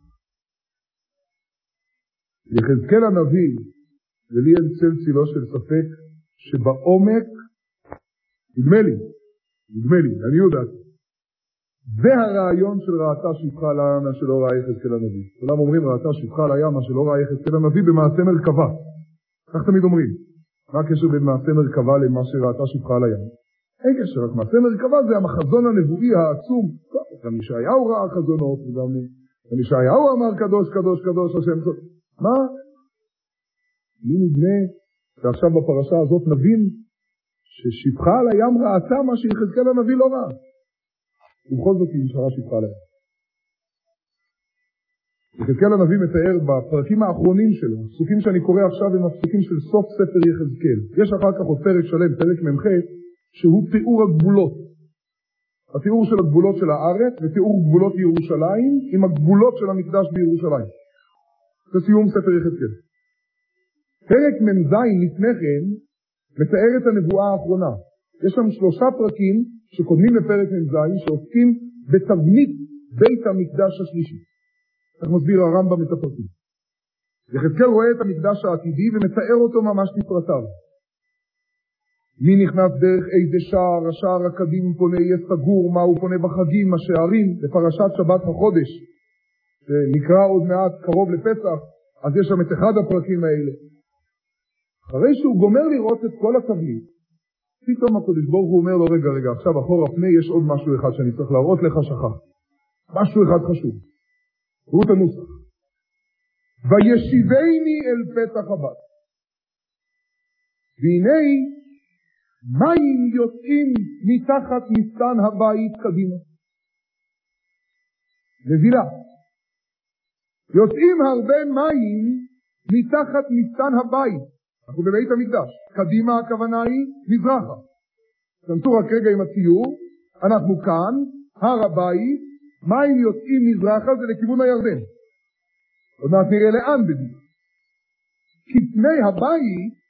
יחזקאל הנביא, ולי אין צל צילו של ספק, שבעומק, נדמה לי, נדמה לי, אני יודעת, זה הרעיון של ראתה שפחה על הימה שלא ראה יחזקאל הנביא. כולם אומרים ראתה שפחה על הימה שלא ראה יחזקאל הנביא במעשה מרכבה. כך תמיד אומרים. מה הקשר בין מעשה מרכבה למה שראתה שפחה על הימה? אין קשר, רק מעשה מרכבה זה המחזון הנבואי העצום. גם ישעיהו ראה חזונות, וגם ישעיהו אמר קדוש קדוש קדוש השם. מה? מי נדמה שעכשיו בפרשה הזאת נבין ששפחה על הים ראתה מה שיחזקאל הנביא לא ראה. ובכל זאת היא נשארה שפחה עליה. יחזקאל הנביא מתאר בפרקים האחרונים שלו, הפסוקים שאני קורא עכשיו הם הפסוקים של סוף ספר יחזקאל. יש אחר כך עוד פרק שלם, פרק ממ"ח, שהוא תיאור הגבולות. התיאור של הגבולות של הארץ ותיאור גבולות ירושלים עם הגבולות של המקדש בירושלים. זה סיום ספר יחזקאל. פרק מ"ז לפני כן מתאר את הנבואה האחרונה. יש שם שלושה פרקים שקודמים לפרק מ"ז שעוסקים בתבנית בית המקדש השלישי. כך מסביר הרמב"ם את הפרקים. יחזקאל רואה את המקדש העתידי ומתאר אותו ממש לפרטיו. מי נכנס דרך איזה שער, השער הקדים פונה יהיה סגור, מה הוא פונה בחגים, השערים, לפרשת שבת החודש, שנקרא עוד מעט קרוב לפסח, אז יש שם את אחד הפרקים האלה. אחרי שהוא גומר לראות את כל התבנית, פתאום הקדוש ברוך הוא אומר לו, רגע, רגע, עכשיו אחורה פני יש עוד משהו אחד שאני צריך להראות לך שכח. משהו אחד חשוב. תראו את הנוסח. וישיבני אל פתח הבת. והנה מים יוצאים מתחת מסתן הבית קדימה. נזילה. יוצאים הרבה מים מתחת מסתן הבית. אנחנו בבית המקדש. קדימה הכוונה היא מזרחה. תנסו רק רגע עם הציור. אנחנו כאן, הר הבית, מים יוצאים מזרחה זה לכיוון הירדן. עוד מעט נראה לאן בדיוק. כי פני הבית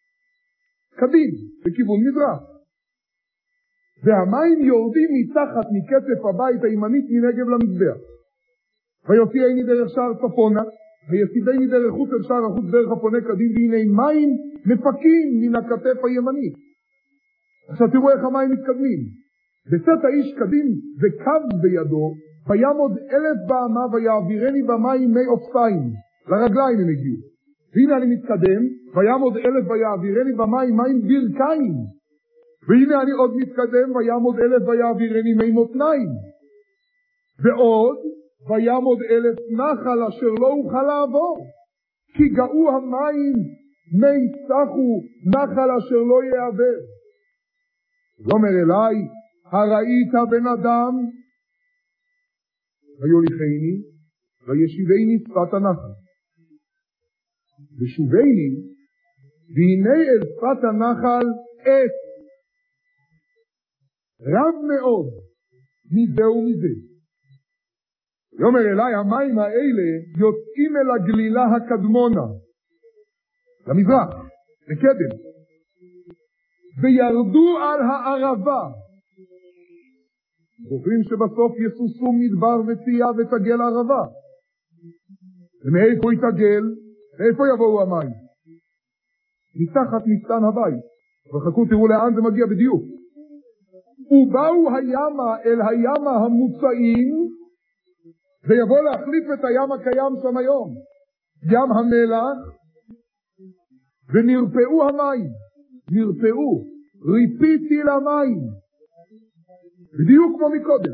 קדים, בכיוון מזרח. והמים יורדים מתחת מקצף הבית הימנית מנגב למזבח. ויוציאני דרך שער צפונה, ויסידני דרך חוץ אל שער החוץ דרך הפונה קדים, והנה מים מפקים מן הכתף הימנית. עכשיו תראו איך המים מתקדמים. בצאת האיש קדים וקו בידו, ויעמוד אלף באמה ויעבירני במים מי אופסיים. לרגליים הם הגיעו. והנה אני מתקדם, ויעמוד אלף ויעבירני במים מים ברכיים. והנה אני עוד מתקדם, ויעמוד אלף ויעבירני מי מותניים. ועוד, ויעמוד אלף נחל אשר לא אוכל לעבור. כי גאו המים מי צחו נחל אשר לא יעבר. ואומר אליי, הראית בן אדם? ויוליכני, וישיבני שפת הנחל. ושובני, והנה אל שפת הנחל עת. רב מאוד, מזה ומזה. ואומר אליי, המים האלה יוצאים אל הגלילה הקדמונה, למזרח, לקדם. וירדו על הערבה. זוכרים שבסוף יסוסו מדבר וצייה ותגל ערבה. ומאיפה יתגל? מאיפה יבואו המים? מתחת מפתן הבית. וחכו תראו לאן זה מגיע בדיוק. ובאו הימה אל הימה המוצאים, ויבוא להחליף את הים הקיים שם היום. ים המלח, ונרפאו המים. נרפאו. ריפיתי למים. בדיוק כמו מקודם.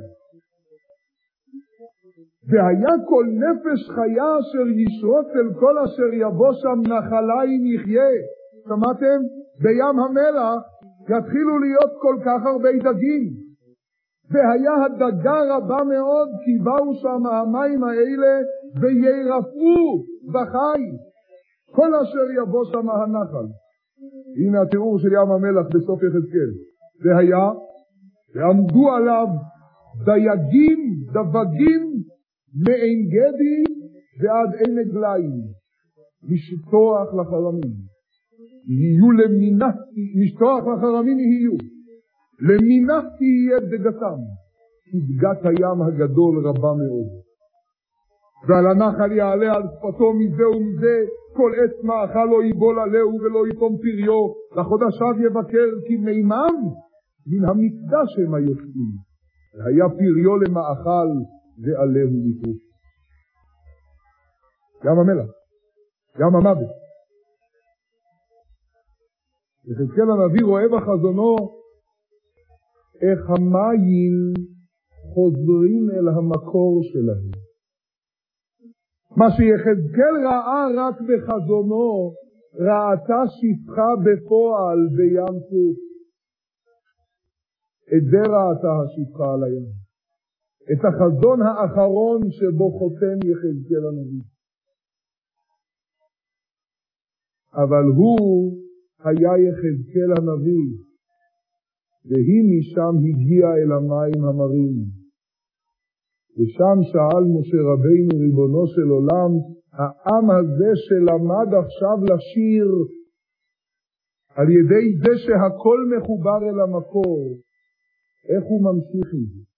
והיה כל נפש חיה אשר ישרוץ אל כל אשר יבוא שם נחליים יחיה. שמעתם? בים המלח יתחילו להיות כל כך הרבה דגים. והיה הדגה רבה מאוד, כי באו שם המים האלה וירפאו בחי. כל אשר יבוא שם הנחל. הנה התיאור של ים המלח בסוף יחזקאל. והיה, ועמדו עליו דייגים, דבגים, מעין גדי ועד עין עגליים, משטוח לחרמים. יהיו למינתי, משטוח לחרמים יהיו. למינתי יהיה דגתם. דגת הים הגדול רבה מאוד. ועל הנחל יעלה על שפתו מזה ומזה, כל עץ מאכל לא ייבול עליהו ולא ייתום פריו, לחודשיו יבקר כי מימם מן המקדש הם היוצאים. היה פריו למאכל ועליהו ייתו. ים המלח, ים המוות. יחזקאל הנביא רואה בחזונו איך המים חוזרים אל המקור שלהם. מה שיחזקאל ראה רק בחזונו, ראתה שפחה בפועל בים סוף. את זה ראתה השפחה על הים. את החזון האחרון שבו חותם יחזקאל הנביא. אבל הוא היה יחזקאל הנביא, והיא משם הגיעה אל המים המרים. ושם שאל משה רבינו ריבונו של עולם, העם הזה שלמד עכשיו לשיר, על ידי זה שהכל מחובר אל המקור, איך הוא ממשיך עם זה?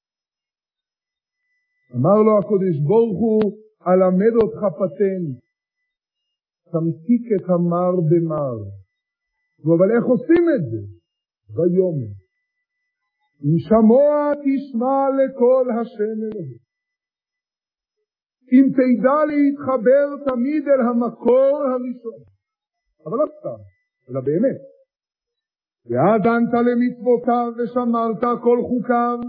אמר לו הקדוש ברוך הוא, אלמד אותך פטנט, תמתיק את המר במר. אבל איך עושים את זה? ויאמר, אם שמוע תשמע לכל השם אלוהים. אם תדע להתחבר תמיד אל המקור הראשון. אבל לא סתם, אלא באמת. והאדנת למצוותיו ושמרת כל חוקיו,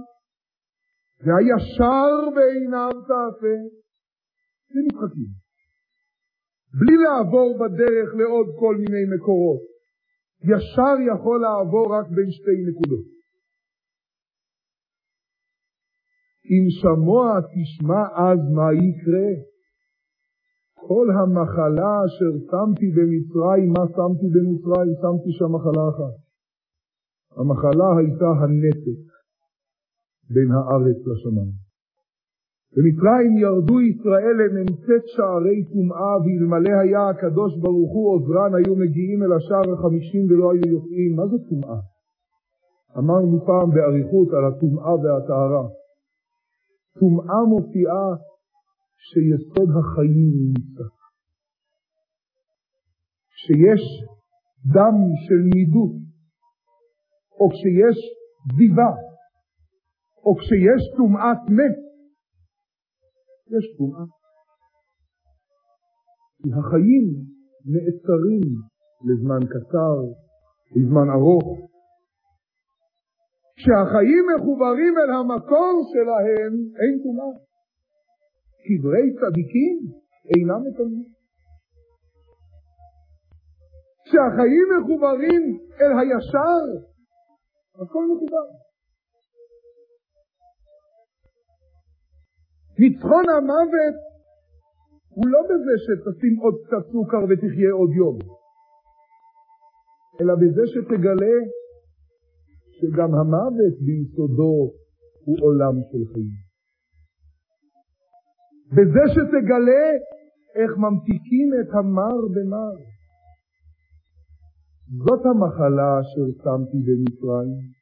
והישר בעיניו תעשה. זה משחקים. בלי לעבור בדרך לעוד כל מיני מקורות. ישר יכול לעבור רק בין שתי נקודות. אם שמוע תשמע אז מה יקרה? כל המחלה אשר שמתי במצרים, מה שמתי במצרים? שמתי שם מחלה אחת. המחלה הייתה הנתק בין הארץ לשמיים. במצרים ירדו ישראל לממצאת שערי טומאה, ואלמלא היה הקדוש ברוך הוא עוזרן היו מגיעים אל השער החמישים ולא היו יוצאים. מה זה טומאה? אמרנו פעם באריכות על הטומאה והטהרה. טומאה מופיעה שיסוד החיים נמצא. כשיש דם של מידות, או כשיש דיבה, או כשיש טומאת מת, יש טומאה. כי החיים נעצרים לזמן קצר, לזמן ארוך. כשהחיים מחוברים אל המקור שלהם, אין טומאה. קברי צדיקים אינם מטמאים. כשהחיים מחוברים אל הישר, הכל מחובר. ניצחון המוות הוא לא בזה שתשים עוד קצת סוכר ותחיה עוד יום, אלא בזה שתגלה שגם המוות ביסודו הוא עולם של חיים. בזה שתגלה איך ממתיקים את המר במר. זאת המחלה אשר שמתי במצרים.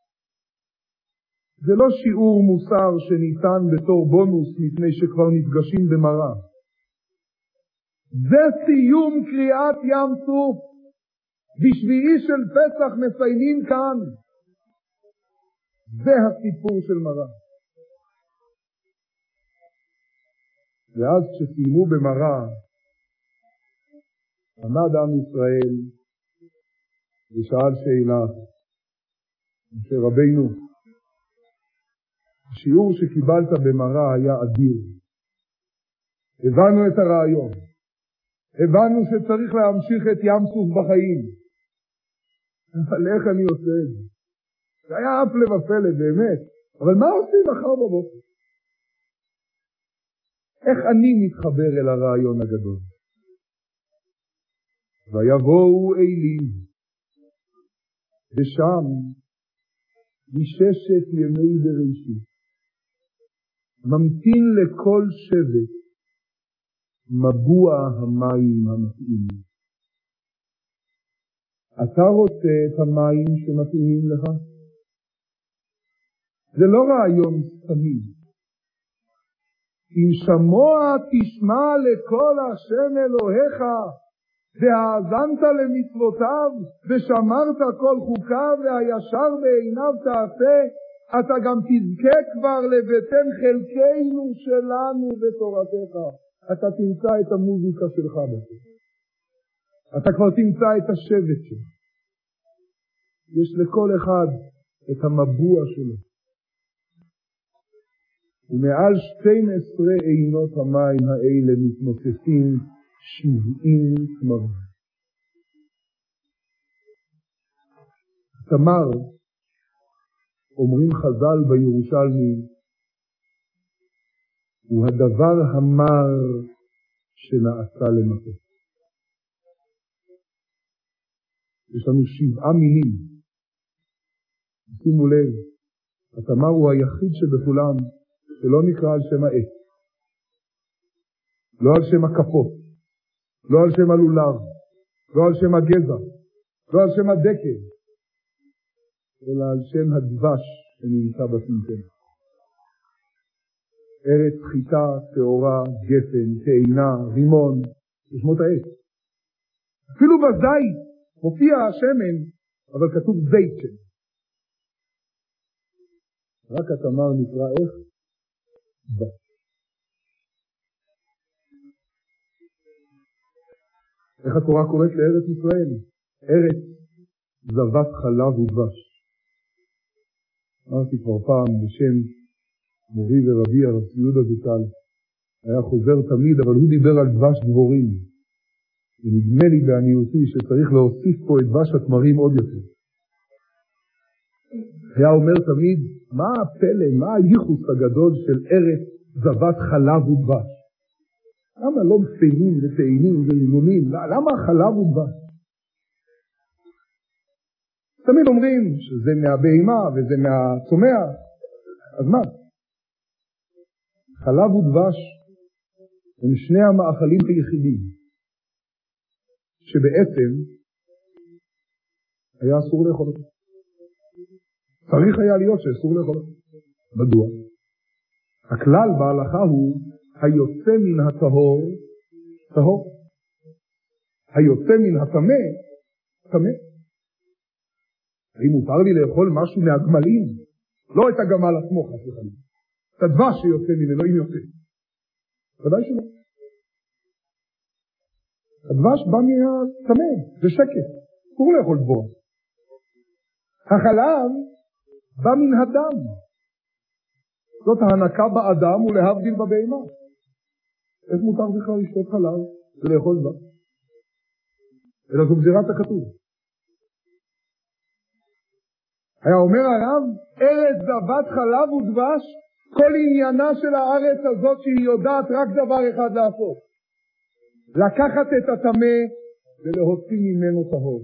זה לא שיעור מוסר שניתן בתור בונוס מפני שכבר נפגשים במראה. זה סיום קריאת ים סוף. בשביעי של פסח מסיימים כאן. זה הסיפור של מראה. ואז כשסיימו במראה, עמד עם ישראל ושאל שאלה, משה רבינו, השיעור שקיבלת במראה היה אדיר. הבנו את הרעיון. הבנו שצריך להמשיך את ים סוף בחיים. אבל איך אני עושה את זה? זה היה אף לבפלא באמת. אבל מה עושים מחר בבוקר? איך אני מתחבר אל הרעיון הגדול? ויבואו אלים, ושם מששת ימי בראשית ממתין לכל שבט מבוע המים המתאים. אתה רוצה את המים שמתאימים לך? זה לא רעיון סתמי. אם שמוע תשמע לכל השם אלוהיך, והאזנת למצוותיו, ושמרת כל חוקיו, והישר בעיניו תעשה, אתה גם תזכה כבר לבטן חלקנו שלנו בתורתך. אתה תמצא את המוזיקה שלך בזה. אתה כבר תמצא את השבט שלך. יש לכל אחד את המבוע שלו. ומעל שתים עשרה עינות המים האלה מתנוססים שבעים תמרים. תמר, אומרים חז"ל בירושלמי, הוא הדבר המר שנעשה למתוק. יש לנו שבעה מילים. שימו לב, התמר הוא היחיד שבכולם שלא נקרא על שם העץ, לא על שם הכפות, לא על שם הלולב, לא על שם הגזע, לא על שם הדקל, אלא על שם הדבש שנמצא בסמטה. ארץ, חיטה, תאורה, גפן, תאנה, רימון, בשמות העץ. אפילו בזית מופיע השמן, אבל כתוב זית שם. רק התמר נקרא איך? דבש. איך התורה קוראת לארץ ישראל? ארץ זבת חלב ודבש. אמרתי כבר פעם בשם מורי ורבי הרב יהודה זצ"ל, היה חוזר תמיד, אבל הוא דיבר על דבש דבורים. ונדמה לי בעניותי שצריך להוסיף פה את דבש התמרים עוד יותר. היה אומר תמיד, מה הפלא, מה הייחוס הגדול של ארץ זבת חלב ודבש? למה לא מפיינים ותאנים ולימונים? למה חלב ודבש? תמיד אומרים שזה מהבהמה וזה מהצומח, אז מה? חלב ודבש הם שני המאכלים היחידים שבעצם היה אסור לאכול אותם. צריך היה להיות שאסור לאכול אותם. מדוע? הכלל בהלכה הוא היוצא מן הטהור, טהור. היוצא מן הטמא, טמא. האם מותר לי לאכול משהו מהגמלים? לא את הגמל עצמו, חס וחלילה. את הדבש שיוצא ממנו, אם יוצא. ודאי שלא. הדבש בא מהטמא, זה שקט. אסור לאכול דבורה. החלב בא מן הדם. זאת ההנקה באדם ולהבדיל בבהמה. איך מותר בכלל לשתות חלב ולאכול בה? אלא זו גזירת הכתוב. היה אומר הרב, ארץ זבת חלב ודבש, כל עניינה של הארץ הזאת שהיא יודעת רק דבר אחד לעשות. לקחת את הטמא ולהוציא ממנו טהור.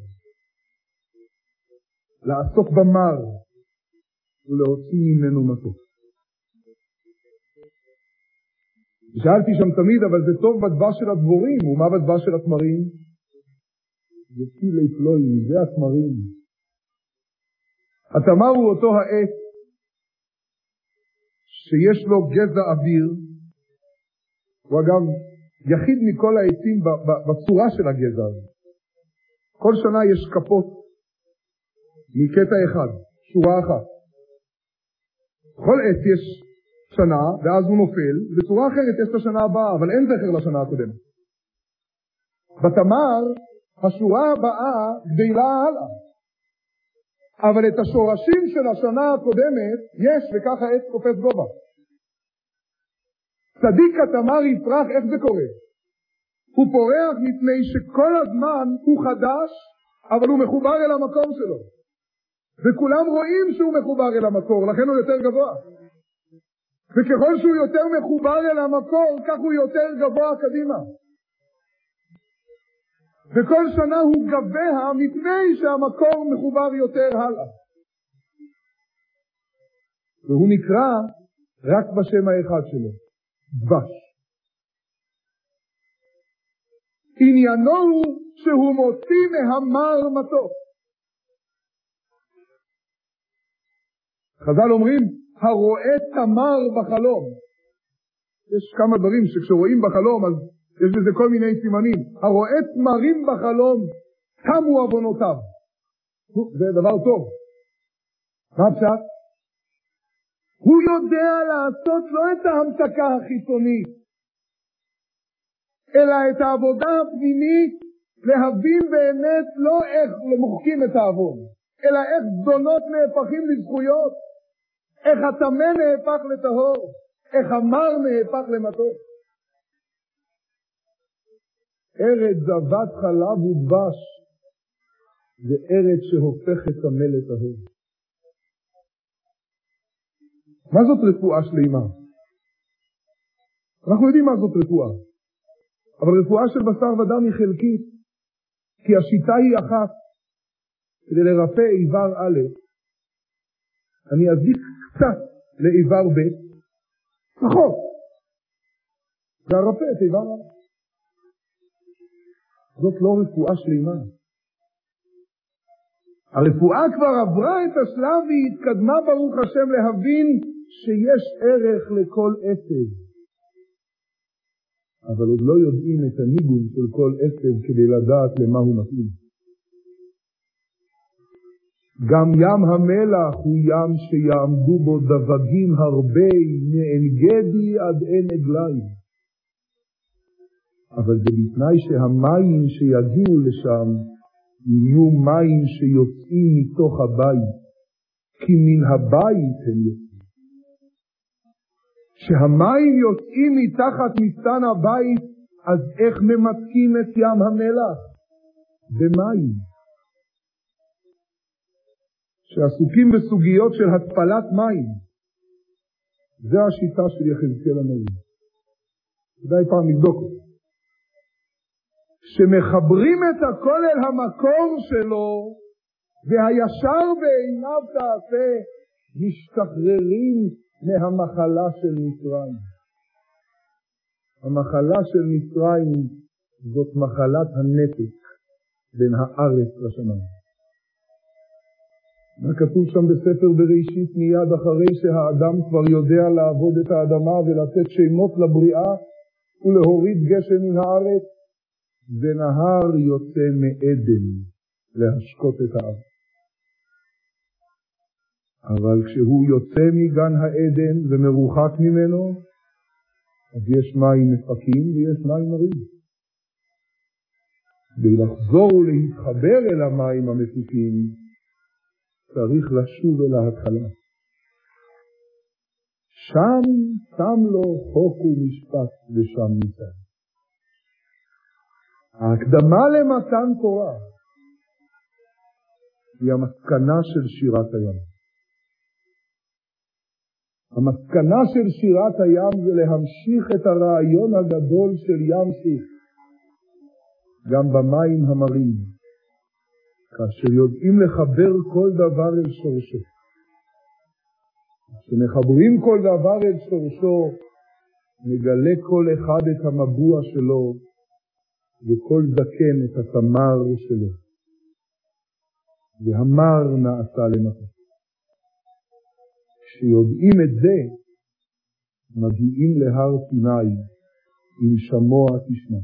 לעסוק במר ולהוציא ממנו מתוק. שאלתי שם תמיד, אבל זה טוב בדבש של הדבורים, ומה בדבש של התמרים? זה פילי פלואים, זה התמרים. התמר הוא אותו העץ שיש לו גזע אוויר, הוא אגב יחיד מכל העצים בצורה של הגזע הזה. כל שנה יש כפות מקטע אחד, שורה אחת. כל עץ יש שנה, ואז הוא נופל, בצורה אחרת יש את השנה הבאה, אבל אין זכר לשנה הקודמת. בתמר, השורה הבאה גדלה הלאה. אבל את השורשים של השנה הקודמת יש, וככה עץ קופץ גובה. צדיק התמר יפרח, איך זה קורה? הוא פורח מפני שכל הזמן הוא חדש, אבל הוא מחובר אל המקור שלו. וכולם רואים שהוא מחובר אל המקור, לכן הוא יותר גבוה. וככל שהוא יותר מחובר אל המקור, כך הוא יותר גבוה קדימה. וכל שנה הוא גבוה מפני שהמקור מחובר יותר הלאה. והוא נקרא רק בשם האחד שלו, דבש. עניינו הוא שהוא מוציא מהמר מתוק. חז"ל אומרים, הרואה תמר בחלום. יש כמה דברים שכשרואים בחלום, אז יש בזה כל מיני סימנים. הרואה תמרים בחלום, תמו עוונותיו. זה דבר טוב. מה פשט? הוא יודע לעשות לא את ההמתקה החיצונית, אלא את העבודה הפנימית, להבין באמת לא איך למוחקים את העוון, אלא איך זונות נהפכים לזכויות, איך הטמא נהפך לטהור, איך המר נהפך למתוק. ארץ זבת חלב ודבש זה ארץ שהופכת טמא לטהור. מה זאת רפואה שלמה? אנחנו יודעים מה זאת רפואה, אבל רפואה של בשר ודם היא חלקית, כי השיטה היא אחת. כדי לרפא איבר א', אני אזיק קצת לאיבר ב', פחות, והרפא את איבר א'. זאת לא רפואה שלמה. הרפואה כבר עברה את השלב והיא התקדמה ברוך השם להבין שיש ערך לכל עשב. אבל עוד לא יודעים את הניגון של כל עשב כדי לדעת למה הוא מתאים. גם ים המלח הוא ים שיעמדו בו דבגים הרבה מעין גדי עד עין עגליים. אבל זה בתנאי שהמים שיגיעו לשם יהיו מים שיוצאים מתוך הבית, כי מן הבית הם יוצאים. כשהמים יוצאים מתחת מפתן הבית, אז איך ממתקים את ים המלח? במים. שעסוקים בסוגיות של התפלת מים. זה השיטה של יחזקאל הנביא. כדאי פעם לבדוק אותו. שמחברים את הכל אל המקור שלו, והישר בעיניו תעשה, משתחררים מהמחלה של מצרים. המחלה של מצרים זאת מחלת הנתק בין הארץ לשמיים. מה כתוב שם בספר בראשית? מיד אחרי שהאדם כבר יודע לעבוד את האדמה ולתת שמות לבריאה ולהוריד גשם מן הארץ, ונהר יוצא מעדן להשקות את הארץ. אבל כשהוא יוצא מגן העדן ומרוחק ממנו, אז יש מים מפקים ויש מים מרים. כדי לחזור ולהתחבר אל המים המפיקים, צריך לשוב אל ההתחלה. שם שם לו חוק ומשפט ושם ניתן. ההקדמה למתן תורה היא המסקנה של שירת הים. המסקנה של שירת הים זה להמשיך את הרעיון הגדול של ים סוף, גם במים המרים, כאשר יודעים לחבר כל דבר אל שורשו. כשמחברים כל דבר אל שורשו, נגלה כל אחד את המבוע שלו, וכל זקן את התמר שלו. והמר נעשה למטה. כשיודעים את זה, מגיעים להר סיני, עם שמוע תשמע.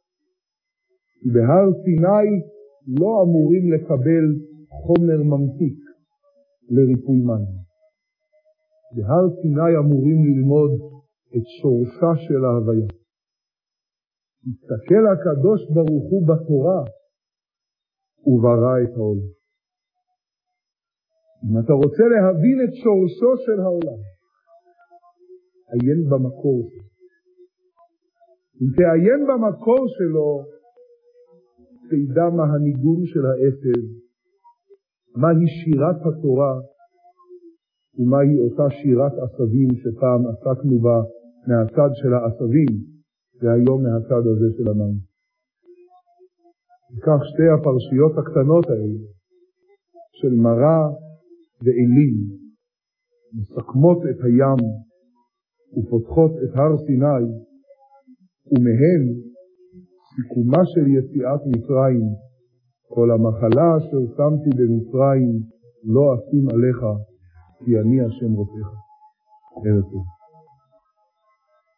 בהר סיני לא אמורים לקבל חומר ממתיק לריפוי מים. בהר סיני אמורים ללמוד את שורשה של ההוויה. מסתכל הקדוש ברוך הוא בתורה וברא את העולם. אם אתה רוצה להבין את שורשו של העולם, עיין במקור שלו. אם תעיין במקור שלו, תדע מה הניגון של העשב, מהי שירת התורה, ומהי אותה שירת עשבים שפעם עסקנו בה מהצד של העשבים, והיום מהצד הזה של המים. וכך שתי הפרשיות הקטנות האלה, של מראה ואלים, מסכמות את הים ופותחות את הר סיני, ומהן סיכומה של יציאת מצרים, כל המחלה אשר שמתי במצרים לא אשים עליך, כי אני השם רופאך. ערב טוב.